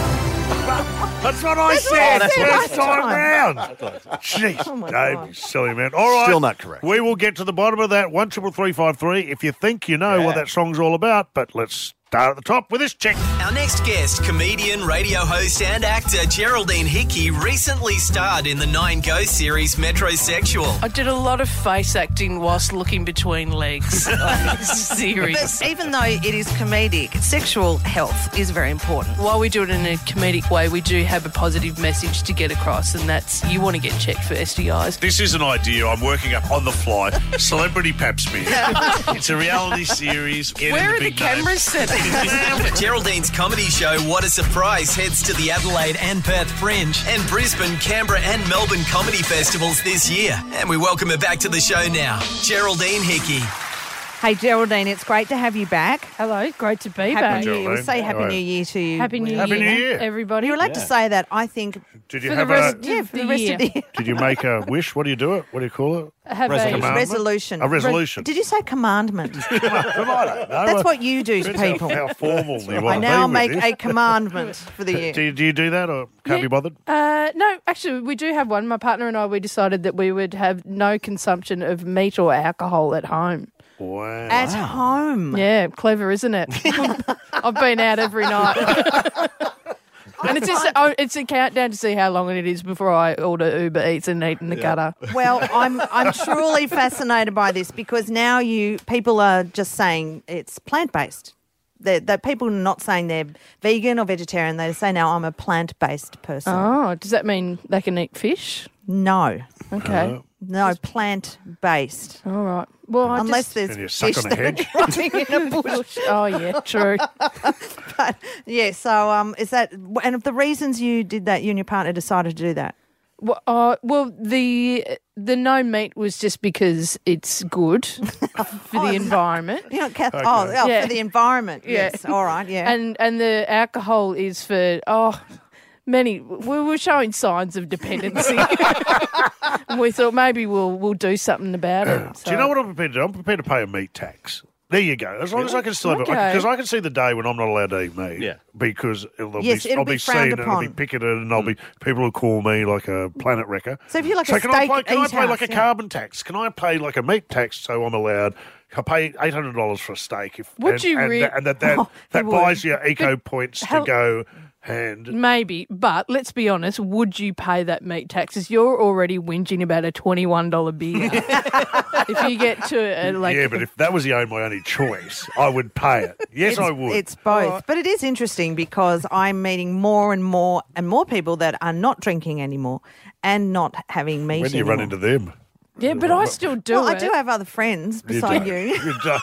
That's what I That's what said. I That's said first last time time. round. Oh, Jeez, my Dave, God. you silly man. All right. Still not correct. We will get to the bottom of that. One triple three five three. If you think you know what that song's all about, but let's start at the top with this chick. Our next guest, comedian, radio host and actor Geraldine Hickey, recently starred in the Nine Go series Metrosexual. I did a lot of face acting whilst looking between legs on this series. But even though it is comedic, sexual health is very important. While we do it in a comedic way, we do have a positive message to get across, and that's you want to get checked for S T Is. This is an idea I'm working up on the fly. Celebrity Pap Smear. It's a reality series. Get in Where are the big names. cameras set? Geraldine's comedy show What a Surprise heads to the Adelaide and Perth Fringe and Brisbane, Canberra and Melbourne comedy festivals this year. And we welcome her back to the show now, Geraldine Hickey. Hey, Geraldine, it's great to have you back. Hello, great to be Happy back. New Year. We'll say Happy New Year to you. Happy New Happy Year, New Year. everybody. You're allowed to say that, I think. Did you For have the rest a? of Yeah, for the the rest year. of the year. Did you make a wish? What do you do it? What do you call it? Have Resolution. a Resolution. A resolution. Did you say commandment? That's That's what you do to Depends people. How, how formal you want I to now be make with a this. commandment for the year. Do you, do you do that or can't Yeah. be bothered? Uh, no, actually, we do have one. My partner and I, we decided that we would have no consumption of meat or alcohol at home. Wow. At home. Yeah, clever, isn't it? I've been out every night. And it's just, oh, it's a countdown to see how long it is before I order Uber Eats and eat in the gutter. Well, I'm I'm truly fascinated by this because now you people are just saying it's plant based. That that people are not saying they're vegan or vegetarian. They say now I'm a plant based person. Oh, does that mean they can eat fish? No, Okay. no, plant based. All right. Well, I Unless just, there's Can you suck fish on a that are hedge? growing in a bush. Oh, yeah, true. But yeah, so um, is that and of the reasons you did that, you and your partner decided to do that? Well, uh, well, the the no meat was just because it's good for the environment. You're not Catholic. Okay. Oh, oh Yeah. for the environment. Yeah. Yes. All right. Yeah. And and the alcohol is for oh many we were showing signs of dependency. And we thought maybe we'll we'll do something about it. Do you know what I'm prepared to do? I'm prepared to pay a meat tax. There you go. As long as I can still have it. Okay. Because I can see the day when I'm not allowed to eat meat. Yeah. Because it'll Yes, be, it'll I'll be be, frowned seen and it'll be upon. picketed and I'll be people will call me like a planet wrecker. So if you're like so a can I steak pay, can I eat pay like house, a yeah. carbon tax? Can I pay like a meat tax so I'm allowed? I pay eight hundred dollars for a steak. If, Would and, you and, re- that, and that that, Oh, that you buys would. you eco points how- to go hand. Maybe, but let's be honest, would you pay that meat taxes? You're already whinging about a twenty-one dollars beer. If you get to a, like... Yeah, but if that was the only, my only choice, I would pay it. Yes, it's, I would. It's both. But it is interesting because I'm meeting more and more and more people that are not drinking anymore and not having meat When do you anymore. run into them? Yeah, but I still do well, it. I do have other friends beside you. You don't.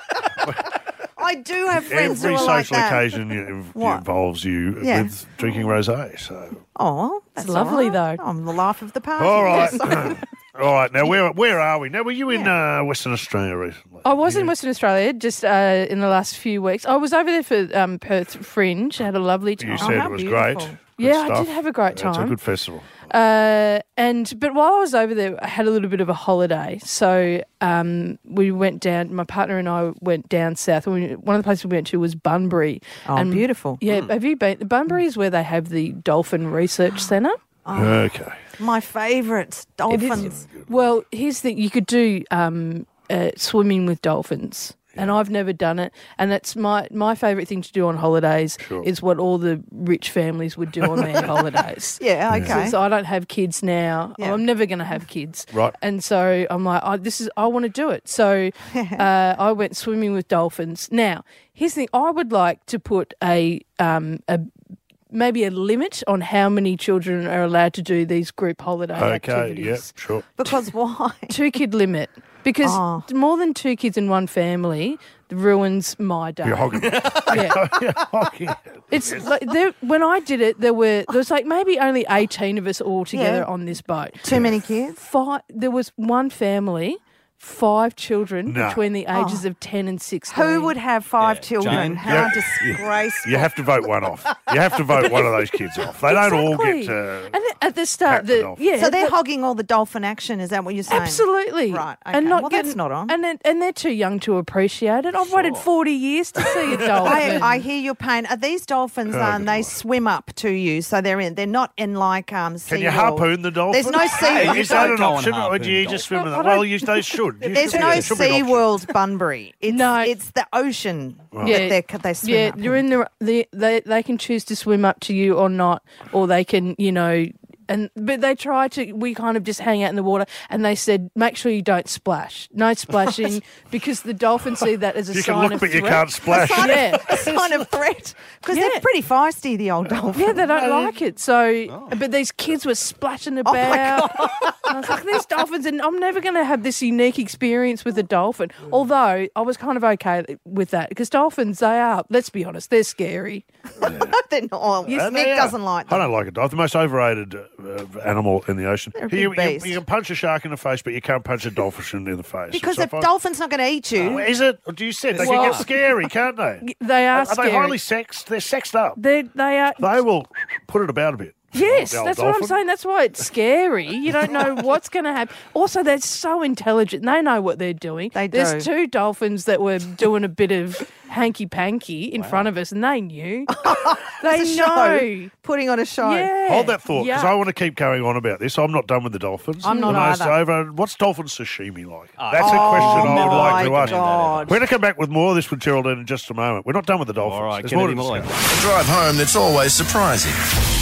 I do have friends Every who are like social that. occasion you- What? involves you Yeah. with drinking rosé. So, Oh, that's lovely, all right. though. I'm the life of the party. all right, Yes. all right. Now, where where are we? Now, were you in uh, Western Australia recently? I was in Western Australia just uh, in the last few weeks. I was over there for um, Perth Fringe. I had a lovely time. You said it was great. Good Yeah, I stuff. did have a great time. It's a good festival. Uh, and but while I was over there, I had a little bit of a holiday. So um, we went down. My partner and I went down south. We, one of the places we went to was Bunbury. Oh, and beautiful. Yeah, have you been? Bunbury is where they have the Dolphin Research Centre. Oh, Okay. my favourite, dolphins. Well, here's the you could do um, uh, swimming with dolphins. And I've never done it. And that's my, my favourite thing to do on holidays Sure. is what all the rich families would do on their holidays. Yeah, okay. So, so I don't have kids now. Yeah. I'm never going to have kids. Right. And so I'm like, oh, this is I want to do it. So uh, I went swimming with dolphins. Now, here's the thing. I would like to put a um, a maybe a limit on how many children are allowed to do these group holiday Okay. activities. Yeah. Sure. Because why? Two kid limit. Because Oh. more than two kids in one family ruins my day. You're hogging. it. Yeah. You're hogging. it. It's like there, when I did it, there were there was like maybe only eighteen of us all together Yeah. on this boat. Too many kids? Five. There was one family, five children No. between the ages Oh. of ten and sixteen. Who would have five Yeah, children? Jane? How Yeah. disgraceful. You have to vote one off. You have to vote one of those kids off. They don't all Exactly. get to. And then at the start, pack the the, dolphin. yeah, So they're the- hogging all the dolphin action, is that what you're saying? Absolutely. Right, okay. And not Well, getting, that's not on. And, then, and they're too young to appreciate it. I've waited forty years to see a I, dolphin. I hear your pain. Are these dolphins, Oh, um, good they Lord. swim up to you, so they're in. They're not in like um, Can you SeaWorld. harpoon the dolphin? There's no sea. Hey, Is that Don't an go and option, or harpoon do you just swim in dolphins. the I don't- Well, you, they should. You There's should- no it should be an option. SeaWorld Bunbury. It's, No. it's the ocean Yeah. that they they swim yeah, up you're in the, the they they can choose to swim up to you or not, or they can, you know, and but they try to. We kind of just hang out in the water, and they said, make sure you don't splash, no splashing, because the dolphins see that as a You sign can look, of but you threat. can't splash. Yeah, a sign of threat because Yeah. they're pretty feisty, the old dolphins. yeah, they don't like it. So, but these kids were splashing Oh, my about. And I was like, these dolphins, and I'm never going to have this unique experience with a dolphin. Although I was kind of okay with that because dolphins, they are. Let's be honest, they're scary. They're not. Oh, Yes, And Nick they are. doesn't like I them. don't like a dolphin. The most overrated uh, animal in the ocean. They're a you, big you- beast. you can punch a shark in the face, but you can't punch a dolphin in the face. Because So the if I- dolphin's not going to eat you. Oh, is it? Or do you said they Well- can get scary, can't they? They are, Are scary. they highly sexed? They're sexed up. They they are. They will put it about a bit. Yes, The old that's what I'm dolphin. saying. That's why it's scary. You don't know what's going to happen. Also, they're so intelligent. They know what they're doing. They There's do. two dolphins that were doing a bit of hanky panky in front of us, and they knew. they It's a know. show. Putting on a show. Yeah. Hold that thought, because Yeah. I want to keep going on about this. I'm not done with the dolphins. I'm not When it's either. over, what's dolphin sashimi like? That's Oh, a question I would my like to ask. God. We're going to come back with more of this with Geraldine in just a moment. We're not done with the dolphins. All right, There's more to Kennedy Malloy. discuss. A drive home that's always surprising.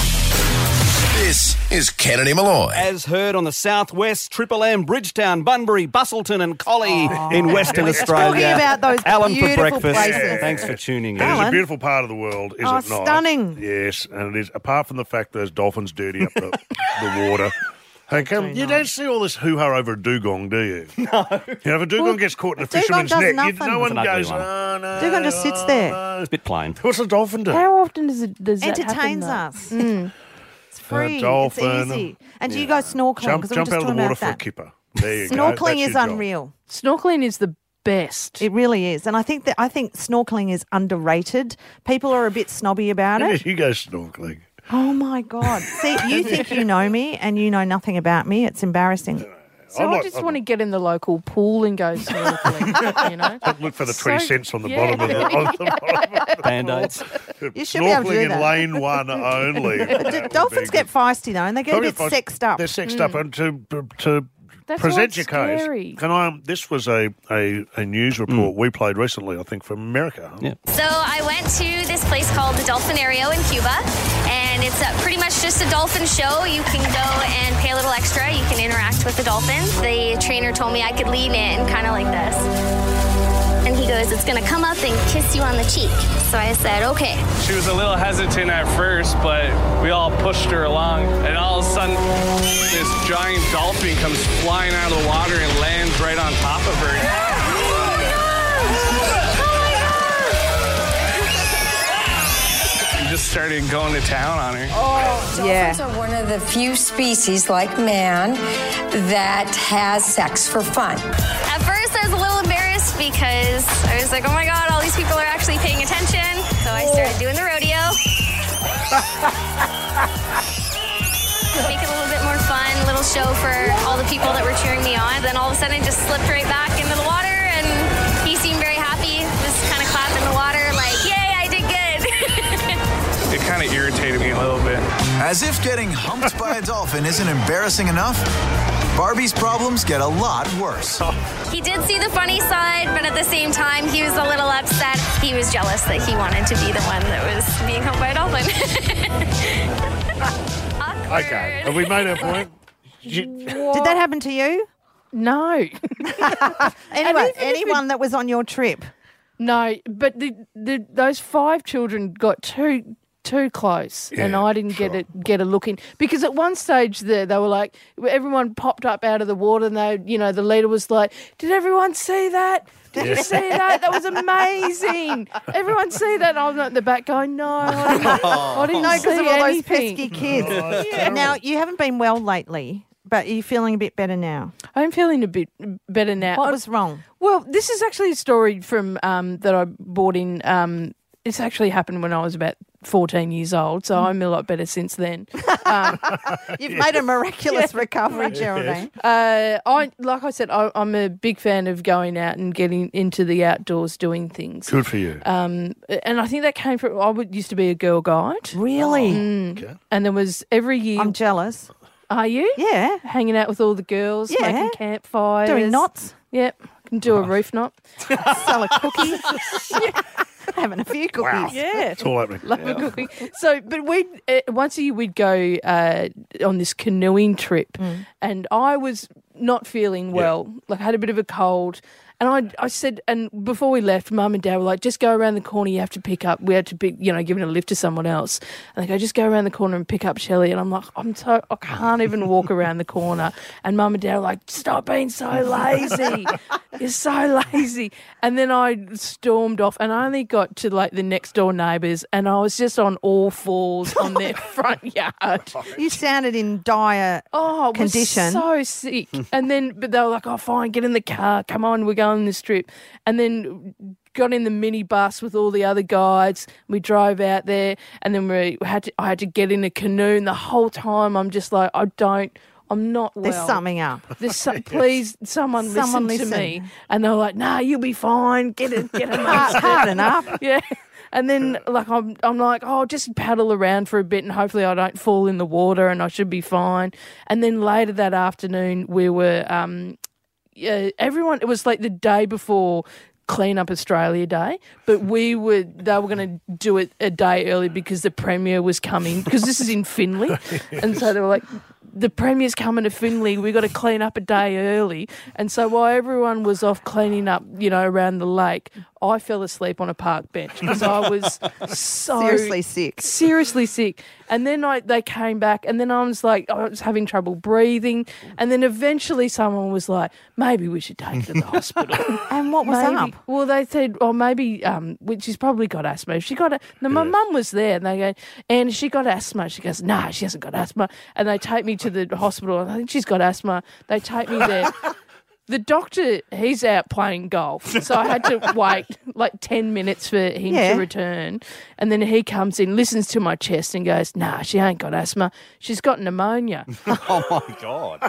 This is Kennedy Malloy. As heard on the Southwest, Triple M, Bridgetown, Bunbury, Bustleton and Collie in Western Australia. Talking about those Alan for beautiful breakfast. places. Thanks for tuning in. It is a Alan? beautiful part of the world, is Oh, it not? stunning. Yes, and it is. Apart from the fact there's dolphins dirty up the, the water. Hey, come, Very you nice. don't see all this hoo-ha over a dugong, do you? No. You know, if a dugong Well, gets caught in a a dugong fisherman's does net, you, nothing. no one It's an ugly goes, one. oh, no. Dugong just sits there. no." It's a bit plain. What's a dolphin do? How often does it does that Entertains happen, us. Mm. It's free. dolphin. It's easy. And do you go snorkeling? Jump, 'Cause we were jump just out of the talking water about for a that. kipper. There you go. Snorkeling That's is your job. unreal. Snorkeling is the best. It really is, and I think that I think snorkeling is underrated. People are a bit snobby about it. You go snorkeling. Oh my God! See, you think you know me, and you know nothing about me. It's embarrassing. So I'm I not- just I'm- want to get in the local pool and go snorkeling. You know, Look for the twenty So- cents on the yeah. bottom of the, on the bottom of the Band-Aids. You should be able to do Snorkeling in that. lane one only. But do- dolphins get feisty though, and they get a Probably bit fine. sexed up. They're sexed Mm. up, and to to That's Present what's your case. scary. Can I? This was a, a, a news report we played recently, I think, from America. Yeah. So I went to this place called the Dolphinario in Cuba, and it's uh, pretty much just a dolphin show. You can go and pay a little extra. You can interact with the dolphins. The trainer told me I could lean in, kind of like this. And he goes, it's going to come up and kiss you on the cheek. So I said, okay. She was a little hesitant at first, but we all pushed her along. And all of a sudden, this giant dolphin comes flying out of the water and lands right on top of her. Just started going to town on her. Oh, dolphins are one of the few species like man that has sex for fun. At first, I was a little embarrassed because I was like, oh my God, all these people are actually paying attention. So I started doing the rodeo. Make it a little bit more fun, a little show for all the people that were cheering me on. Then all of a sudden, I just slipped right back into the water, and he seemed very happy. Just kind of clapped in the water like, yay, I did good. It kind of irritated me a little bit. As if getting humped by a dolphin isn't embarrassing enough, Barbie's problems get a lot worse. He did see the funny side, but at the same time, he was a little upset. He was jealous that he wanted to be the one that was being humped by a dolphin. Okay, have we made our point? Did that happen to you? No. Anyway, anyone that was on your trip? No, but the, the those five children got too too close, Yeah, and I didn't get it get a look in because at one stage there they were like everyone popped up out of the water, and they you know the leader was like, "Did everyone see that? Did Yeah. you see that? That was amazing! Everyone see that?" I was at the back going, "No, I didn't, I didn't No, see because of all those anything." pesky kids. Oh, Yeah. Now, you haven't been well lately, but are you feeling a bit better now? I'm feeling a bit better now. What I- was wrong? Well, this is actually a story from um, that I bought in. Um, it's actually happened when I was about fourteen years old, so I'm a lot better since then. Um, You've made a miraculous recovery, Geraldine. uh, I like I said, I, I'm a big fan of going out and getting into the outdoors, doing things. Good for you. Um, and I think that came from. I would, used to be a girl guide. Really? Mm. Okay. And there was every year. I'm jealous. Are you? Yeah. Hanging out with all the girls, Yeah. making campfires, Doing knots. Yep. Can do a roof knot. Sell a cookie. Having a few cookies. Wow. Yeah. It's all happening. Love a cookie. So, but we uh, once a year we'd go uh, on this canoeing trip, Mm. and I was not feeling well. Like I had a bit of a cold, and I I said, and before we left, Mum and Dad were like, just go around the corner. You have to pick up. We had to pick, you know, giving a lift to someone else. And they go, just go around the corner and pick up Shelley. And I'm like, I'm so I can't even walk around the corner. And Mum and Dad were like, stop being so lazy. You're so lazy. And then I stormed off, and I only got to like the next door neighbours, and I was just on all fours on their front yard. You sounded in dire Oh, it was condition. so sick. And then, but they were like, oh, fine, get in the car. Come on, we're going on this trip. And then got in the minibus with all the other guides. We drove out there, and then we had to, I had to get in a canoe. And the whole time I'm just like, I don't, I'm not well. There's something up. There's some, please, someone, Someone listen, listen. to me. And they were like, nah, you'll be fine. Get it, get it. Hard, hard enough. Yeah. And then, like, I'm, I'm like, oh, just paddle around for a bit, and hopefully I don't fall in the water, and I should be fine. And then later that afternoon, we were, um, yeah, everyone. It was like the day before Clean Up Australia Day, but we were they were going to do it a day early because the Premier was coming, because this is in Finley, and so they were like, the Premier's coming to Finley, we got to clean up a day early. And so while everyone was off cleaning up, you know, around the lake, I fell asleep on a park bench because I was so Seriously sick. seriously sick. And then I they came back, and then I was like, I was having trouble breathing, and then eventually someone was like, maybe we should take her to the hospital. And what was Maybe. up? Well, they said, oh, maybe, um, well, she's probably got asthma. She got it. No, my mum was there, and they go, and she got asthma. She goes, nah, she hasn't got asthma. And they take me to the hospital, and I think she's got asthma. They take me there. The doctor, he's out playing golf, so I had to wait like ten minutes for him Yeah. to return. And then he comes in, listens to my chest, and goes, nah, she ain't got asthma. She's got pneumonia. Oh, my God.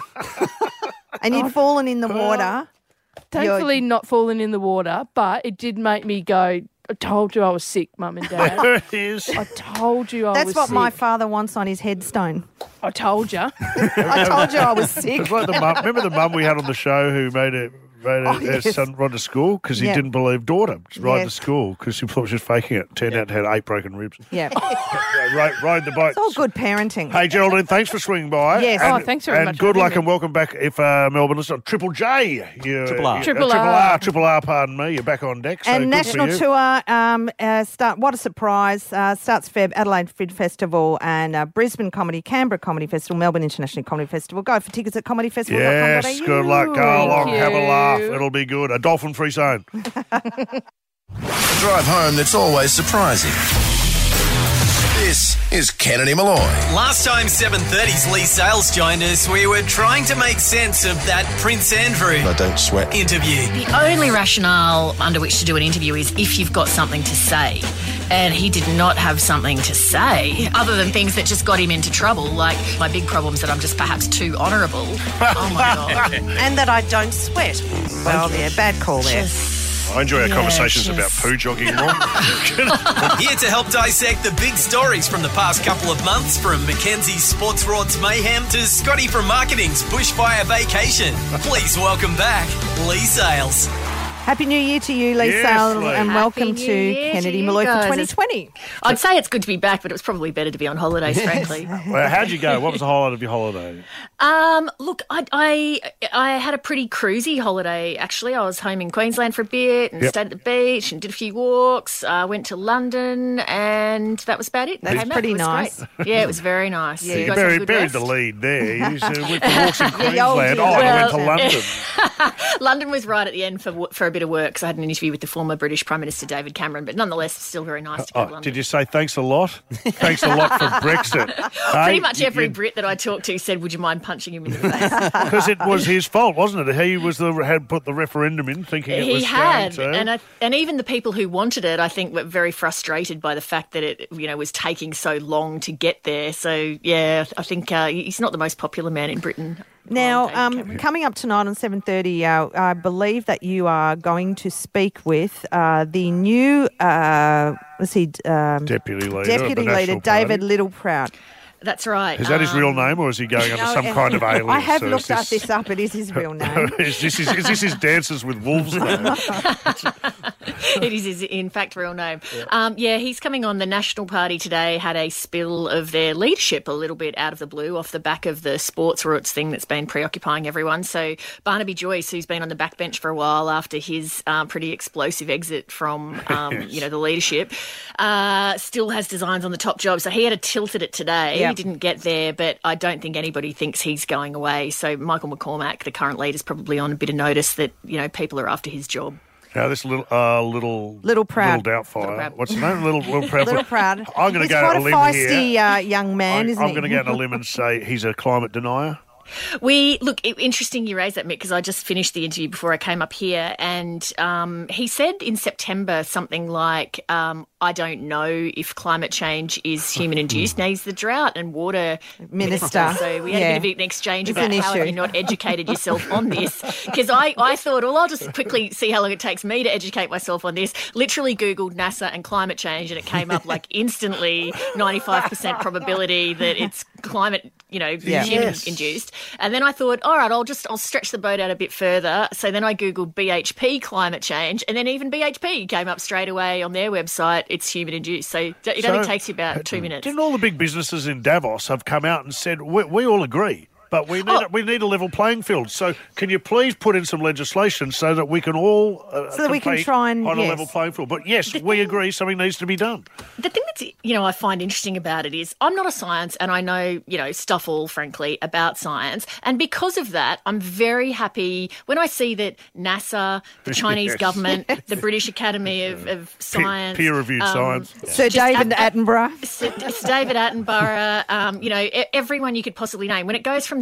And you'd fallen in the water. Thankfully, not falling in the water, but it did make me go, I told you I was sick, Mum and Dad. There it is. I told you I That's was what sick. my father wants on his headstone. I told you. I told you I was sick. It's like the mum. Remember the mum we had on the show who made it. Made Oh, her yes. son ride to school because he Yeah. didn't believe daughter ride Yes. to school because he thought she was faking it. Turned out to have eight broken ribs. Yeah. Yeah, rode, rode the bike. It's all good parenting. Hey, Geraldine, thanks for swinging by. Yes. And, Oh, thanks very and much for good having luck me. and welcome back if uh, Melbourne listen. Triple J. You, Triple R. you- Triple uh, Triple R. R. Triple R, pardon me. You're back on deck. So And good national for you. tour um, uh, start. What a surprise! Uh, starts Feb, Adelaide Fringe Festival, and uh, Brisbane Comedy, Canberra Comedy Festival, Melbourne International Comedy Festival. Go for tickets at comedy festival dot com dot a u. Yes, good luck. Go Thank along, have a you. laugh. It'll be good. A dolphin-free zone. A drive home that's always surprising. This is Kennedy Malloy. Last time seven thirty's Lee Sales joined us, we were trying to make sense of that Prince Andrew I don't sweat. interview. The only rationale under which to do an interview is if you've got something to say. And he did not have something to say, other than things that just got him into trouble, like my big problems that I'm just perhaps too honourable. Oh, my God. And that I don't sweat. Well, yeah, bad call there. I enjoy our Yeah, conversations just- about poo jogging more. Here to help dissect the big stories from the past couple of months, from Mackenzie's Sports Rorts mayhem to Scotty from Marketing's bushfire vacation. Please welcome back Lee Sales. Happy New Year to you, Lee Yes, Sale, Lee. and Happy welcome New to Year to Kennedy you Malloy for guys. twenty twenty. I'd say it's good to be back, but it was probably better to be on holidays, frankly. Well, how'd you go? What was the highlight of your holiday? Um, look, I, I I had a pretty cruisy holiday, actually. I was home in Queensland for a bit and Yep. stayed at the beach and did a few walks. I uh, went to London and that was about it. That's Came back. pretty It was nice. great. Yeah, it was very nice. Yeah. You You guys have a buried, good buried rest? the lead there. You said went for walks in The old Queensland. dear. Oh, and I went to Well, London. London was right at the end for w- for a bit of work because I had an interview with the former British Prime Minister David Cameron, but nonetheless, still very nice to go to Oh, London. did you say thanks a lot? Thanks a lot for Brexit. Pretty much every Brit that I talked to said, "Would you mind punching him in the face?" Because it was his fault, wasn't it? He was the had put the referendum in, thinking it He was had, going to. and I, and even the people who wanted it, I think, were very frustrated by the fact that it, you know, was taking so long to get there. So yeah, I think uh, he's not the most popular man in Britain. Now, David um, Cameron. coming up tonight on seven thirty, uh, I believe that you are going to speak with uh, the new, uh, let's see, um, Deputy leader. of Deputy the leader National David Party. Littleproud. That's right. Is that his real Um, name, or is he going under No, some uh, kind of alias? I have Or is looked up this up. It is his real name. is, this, is, is this his Dances with Wolves name? It is his, in fact, real name. Yeah. Um, yeah, he's coming on. The National Party today had a spill of their leadership a little bit out of the blue off the back of the sports roots thing that's been preoccupying everyone. So Barnaby Joyce, who's been on the backbench for a while after his um, pretty explosive exit from, um, Yes. you know, the leadership, uh, still has designs on the top job. So he had a tilt at it today. Yep. He didn't get there, but I don't think anybody thinks he's going away. So Michael McCormack, the current leader, is probably on a bit of notice that, you know, people are after his job. Now, this little, uh, little, Little Proud. little Doubtfire. Little Proud. What's the name? Little, little Proud. Little Proud. I'm going to He's go quite out on a a limb feisty here. uh, young man, I, isn't I'm he? going to go out on a limb and say he's a climate denier. We look it, interesting you raise that, Mick, because I just finished the interview before I came up here, and um, he said in September something like, um, "I don't know if climate change is human induced." Now he's the drought and water minister, Minister. so we had Yeah. a bit of an exchange It's about an how issue. have you not educated yourself on this? Because I, I thought, well, I'll just quickly see how long it takes me to educate myself on this. Literally Googled NASA and climate change, and it came up like instantly ninety-five percent probability that it's climate, you know, Yeah. human Yes. induced. And then I thought, all right, I'll just I'll stretch the boat out a bit further. So then I Googled B H P climate change, and then even B H P came up straight away on their website. It's human induced. So it So- only takes you about two minutes. Didn't all the big businesses in Davos have come out and said, we, we all agree, but we need, Oh. a, we need a level playing field. So can you please put in some legislation so that we can all uh, So that we can compete try and- on a yes. level playing field? But yes, we agree something needs to be done. The thing that's, you know, I find interesting about it is I'm not a science and I know, you know, stuff all, frankly, about science. And because of that, I'm very happy when I see that NASA, the Chinese Yes. government, the British Academy of, of Science. peer-reviewed um, science. Sir just David ab- Attenborough. Sir, Sir David Attenborough, um, you know, e- everyone you could possibly name. When it goes from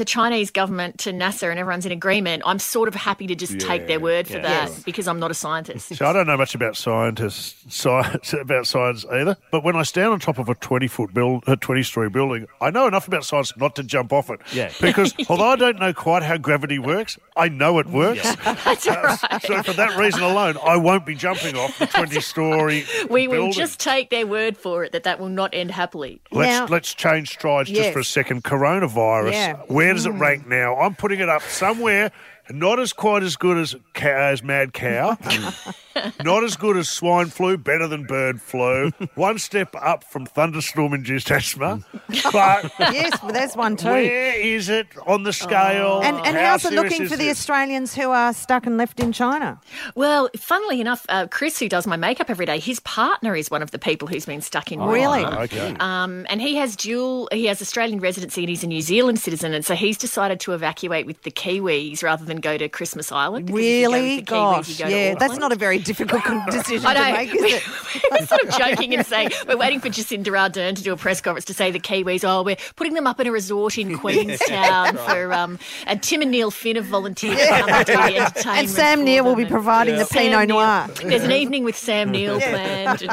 the Chinese government to NASA and everyone's in agreement, I'm sort of happy to just take their word for yeah. that Yes. because I'm not a scientist. So I don't know much about scientists, science about science either. But when I stand on top of a twenty-foot build, a twenty-story building, I know enough about science not to jump off it. Yeah. Because although I don't know quite how gravity works, I know it works. That's right. So for that reason alone, I won't be jumping off the twenty-story We will building. just take their word for it that that will not end happily. Let's Now- let's change strides just Yes. for a second. Coronavirus. Yeah. Where does it Mm. rank now? I'm putting it up somewhere. Not as quite as good as cow, as mad cow. Not as good as swine flu. Better than bird flu. One step up from thunderstorm-induced asthma. But Yes, well, there's one too. where is it on the scale? And, and How how's it serious looking is for the this? Australians who are stuck and left in China? Well, funnily enough, uh, Chris, who does my makeup every day, his partner is one of the people who's been stuck in Really? Wuhan. Okay. Um, and he has dual, he has Australian residency and he's a New Zealand citizen, and so he's decided to evacuate with the Kiwis rather than go to Christmas Island. because if you go Really? with the Kiwis, Gosh, you go to yeah. That's Auckland. not a very difficult decision I to know. make, is it? We're sort of joking and saying we're waiting for Jacinda Ardern to do a press conference to say the Kiwis, oh, we're putting them up in a resort in Queenstown for, um, and Tim and Neil Finn have volunteered to come and do the entertainment. And Sam Neill will be providing the Sam Pinot Neill. Noir. There's an evening with Sam Neill planned.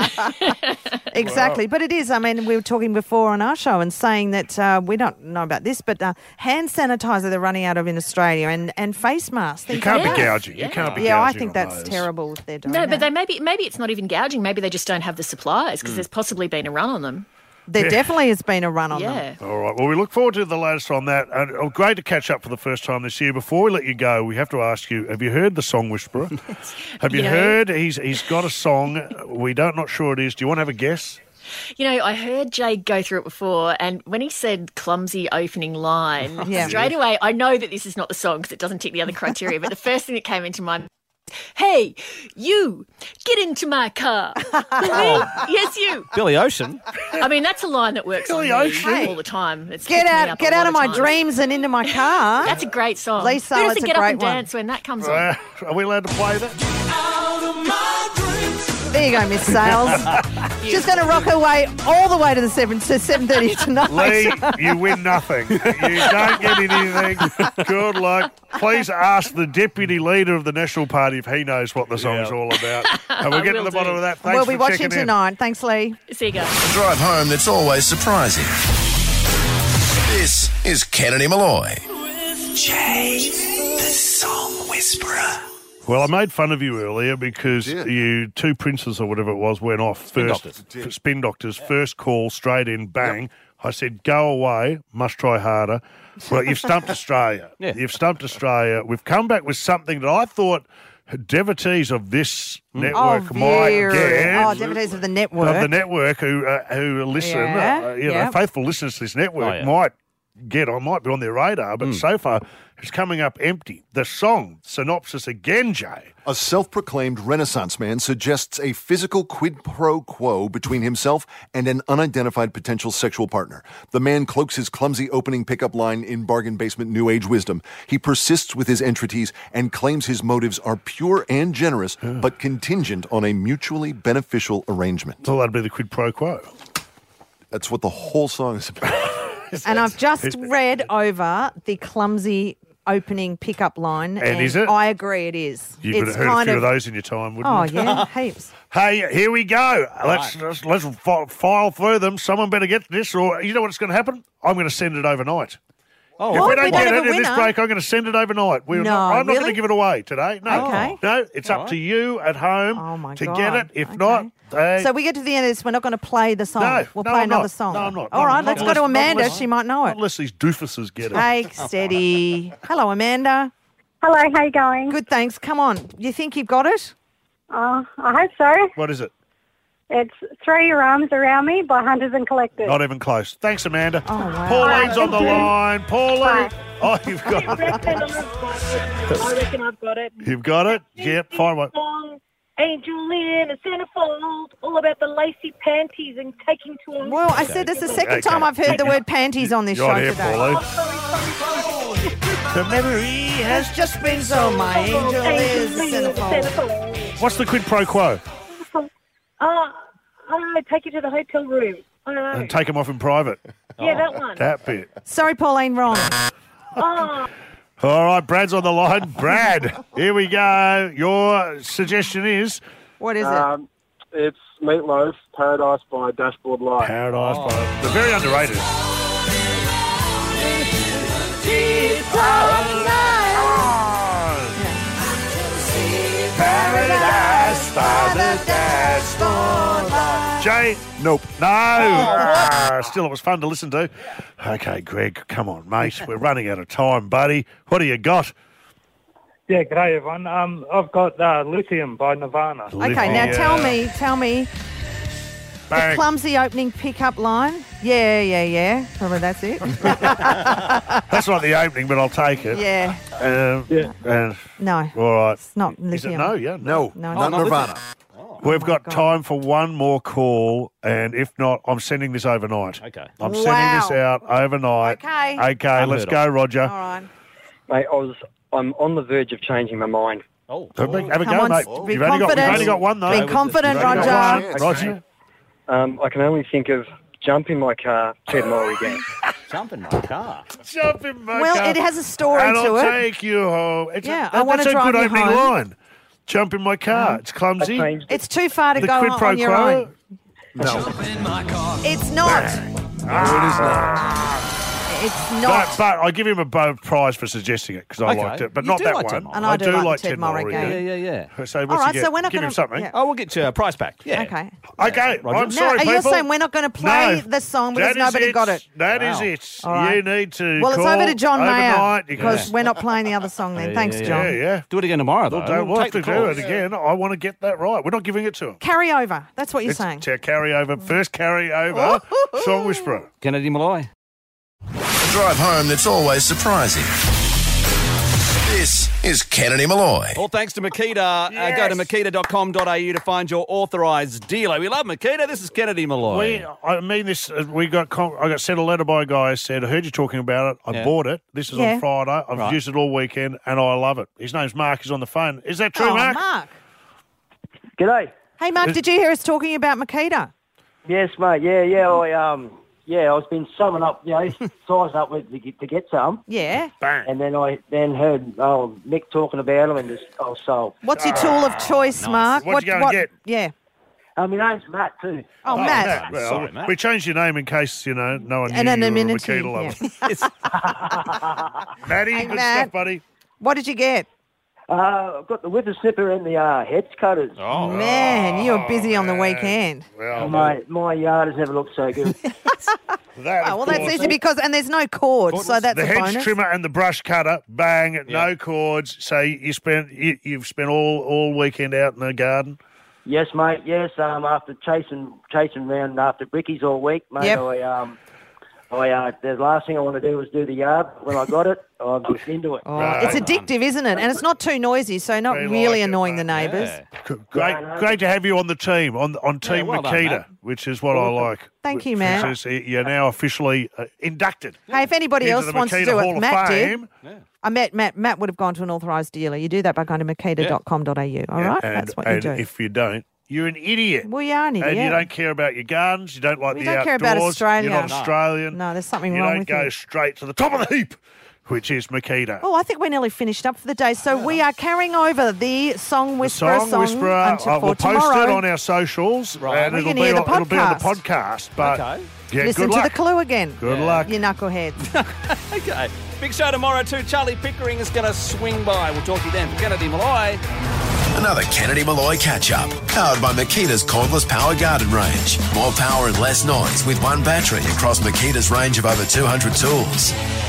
Exactly. But it is, I mean, we were talking before on our show and saying that uh, we don't know about this, but uh, hand sanitizer they're running out of in Australia and, and face masks. You Things can't like be that. gouging. You can't be Yeah, I gouging think on that's those. terrible if they're doing No, that. but they maybe maybe it's not even gouging. Maybe they just don't have the supplies because there's possibly been a run on them. There Yeah. definitely has been a run on Yeah. them. All right. Well, we look forward to the latest on that. And oh, great to catch up for the first time this year. Before we let you go, we have to ask you: have you heard the Song Whisperer? Have you You know- heard? He's he's got a song. We don't not sure it is. Do you want to have a guess? You know, I heard Jay go through it before, and when he said clumsy opening line, Yeah. straight away, I know that this is not the song because it doesn't tick the other criteria, but the first thing that came into my mind, hey, you, get into my car. Me? Yes, you. Billy Ocean. I mean, that's a line that works Billy on me Ocean. all the time. It's Get picked me out, up get a out lot of my times. dreams and into my car. That's a great song. Lisa, Who it's doesn't a get up great and one. dance when that comes on? Uh, are we allowed to play that? There you go, Miss Sales. She's going to rock her way all the way to the seven to seven thirty tonight. Lee, you win nothing. You don't get anything. Good luck. Please ask the deputy leader of the National Party if he knows what the song's all about. And we'll get to Will the bottom do. of that. Thanks We'll be for watching checking in. tonight. Thanks, Lee. See you guys. A drive home that's always surprising. This is Kennedy Malloy. Jay, the Song Whisperer. Well, I made fun of you earlier because you two princes or whatever it was went off Spin first. doctors. f- Spin doctors, first call, straight in, bang. I said, go away, must try harder. Well, you've stumped Australia. Yeah. You've stumped Australia. We've come back with something that I thought devotees of this Oh, network might very. get. Oh, devotees of the network. Of the network who uh, who listen, Yeah, uh, you know, yeah. faithful listeners to this network Oh, yeah. might get on, might be on their radar, but so far it's coming up empty. The song synopsis again, Jay. A self-proclaimed Renaissance man suggests a physical quid pro quo between himself and an unidentified potential sexual partner. The man cloaks his clumsy opening pickup line in bargain basement New Age wisdom. He persists with his entreaties and claims his motives are pure and generous, but contingent on a mutually beneficial arrangement. So that'd be the quid pro quo. That's what the whole song is about. And I've just read over the clumsy opening pickup line. And is it? I agree it is. You it's could have heard a kind few of, of, those in your time, wouldn't Oh, you? yeah, heaps. Hey, here we go. Let's let's, let's fi- file through them. Someone better get this, or you know what's going to happen? I'm going to send it overnight. Oh, if What? we don't We don't get have it a in this winner? break, I'm going to send it overnight. We're No, not, I'm not going really? to give it away today. No, Okay. no, it's up to you at home Oh, my to God. get it. If Okay. not, uh, So we get to the end of this, we're not going to play the song. No, we'll no, play I'm another not. song. No, I'm not. All No, right, not let's go unless- to not Amanda. unless- She might know it. unless these doofuses get it. Take steady. Hello, Amanda. Hello, how you going? Good, thanks. Come on. You think you've got it? Uh, I hope so. What is it? It's Throw Your Arms Around Me by Hunters and Collectors. Not even close. Thanks, Amanda. Oh, wow. Pauline's All on the right, thank you. line. Pauline. Bye. Oh, you've I got reckon it. I've got it. I reckon I've got it. You've got it? Yep, fine one. Song, Angel in a centerfold, all about the lacy panties and taking to them. Well, I said it's the second Okay. time I've heard the word panties on this You're show on here, today. Pauline. The memory Has just been so my angel is a centerfold. What's the quid pro quo? Uh, I don't know, take you to the hotel room. I don't know. And take them off in private. Yeah, that one. That bit. Sorry, Pauline, wrong. Oh, All right, Brad's on the line. Brad, here we go. Your suggestion is? What is Um, it's Meatloaf, Paradise by Dashboard Light. Paradise by... They're very underrated. Paradise by the dashboard light. Jay? Nope. No. Ah, still, it was fun to listen to. Okay, Greg, come on, mate. We're running out of time, buddy. What do you got? Yeah, g'day everyone. Um, I've got uh, Lithium by Nirvana. Okay, now tell me, tell me the Bang. clumsy opening pickup line. Yeah, yeah, yeah. Remember, that's it. That's not the opening, but I'll take it. Yeah. Um, Yeah. uh, No, all right. it's not Is it lithium. no? Yeah. No, No, not not Nirvana. We've got God. time for one more call, and if not, I'm sending this overnight. Okay. I'm Wow. sending this out overnight. Okay. Okay, let's Unheard go, Roger. All right. Mate, I was, I'm on the verge of changing my mind. Oh. Have a have a Come go, on, mate. be You've only, got, you've confident. only got one, though. Be confident, You've only got Roger. one. Roger. Um, I can only think of jump in my car, Ted Murray again. Jump in my car. Jump in my Well, car, it has a story and to I'll it. take you home. It's Yeah, a, I wanna that's a drive good you opening home. line. Jump in my car. It's clumsy. I changed It's too far to The go quid on, pro on your quo. own. No. It's not. Ah. It's But, not. but I give him a bo- prize for suggesting it because I Okay. liked it, but You not do that like Ted one. Murray. And I do like the Ted Murray Murray, game. Yeah, yeah, yeah. So All what's right, he so get? we're not Give going him to. something. Oh, we'll get you a prize back. Yeah. Okay. Okay, Roger. I'm Now, sorry, are you people. saying we're not going to play No. the song because That is nobody it. got it? That is Wow. it. All right. You need to Well, it's call over to John Mayer overnight. You can- because we're not playing the other song then. Yeah, Thanks, yeah, John. Yeah, yeah. Do it again tomorrow, though. Well, don't We'll want take to the do calls. it again. I want to get that right. We're not giving it to him. Carry over. That's what you're It's saying. to carry over. First carry over. Song Whisperer. Kennedy Malloy. A drive home that's always surprising. This is Kennedy Malloy. All thanks to Makita. Uh, go to makita dot com dot a u to find your authorised dealer. We love Makita. This is Kennedy Malloy. We, I mean this. Uh, we got. com- I got sent a letter by a guy who said, "I heard you talking about it. I Yeah. bought it. This is Yeah. on Friday. I've Right. used it all weekend, and I love it." His name's Mark. He's on the phone. Is that true, Oh, Mark? Mark. G'day. Hey, Mark, did you hear us talking about Makita? Yes, mate. Yeah, yeah. I um, yeah, I was been summing up, you know, sizing up with, to, get, to get some, Yeah. Bang. and then I then heard oh Nick talking about them, and just oh sold. What's your tool of choice, Mark? What you gonna get? Yeah. Uh, my name's Matt too. Oh, Oh, Matt. Matt. Well, Sorry, Matt. we changed your name in case you know no one knew you were a Anonymity. Makita lover. Yeah. Matty, Hey, good Matt. stuff, buddy. What did you get? Uh, I've got the whippersnipper and the uh, heads cutters. Oh, Man, you were busy on the man. weekend. Well, My my yard has never looked so good. that, Oh, of well, that's course. easy because, and there's no cord, so that's the a hedge bonus. trimmer and the brush cutter, bang, no cords. So you spent you, you've spent all all weekend out in the garden. Yes, mate. Yes. Um, after chasing chasing around after brickies all week, mate. Yep. I um, I uh, the last thing I want to do was do the yard. When I got it, I'm just into it. Oh, it's addictive, isn't it? And it's not too noisy, so not We really like it, annoying the mate. neighbours. G- Great, great to have you on the team on on Team well done, Makita, Matt. which is what I like. Thank you, Which Matt. is, uh, you're now officially uh, inducted. Hey, if anybody into else the wants to Makita do Hall it, of Matt Fame. did. I met Matt. Matt would have gone to an authorised dealer. You do that by going to makita dot com dot a u. All right, And, that's what you and do. if you don't, you're an idiot. Well, you are an idiot. And you don't care about your gardens. You don't like We the don't outdoors. care about Australia. You're not No. Australian. No, there's something you wrong don't with go you. straight to the top of the heap, which is Makita. Oh, I think we're nearly finished up for the day. So we are carrying over the Song Whisperer Song Whisperer. until uh, for we'll post tomorrow. it on our socials, Right. and We it'll can be, hear the on, it'll be on the podcast. podcast. But Okay. yeah, Listen good to luck. the clue again. Good luck. You knuckleheads. Okay. Big show tomorrow too. Charlie Pickering is going to swing by. We'll talk to you then. For Kennedy Malloy. Another Kennedy Malloy catch-up, powered by Makita's cordless power garden range. More power and less noise with one battery across Makita's range of over two hundred tools.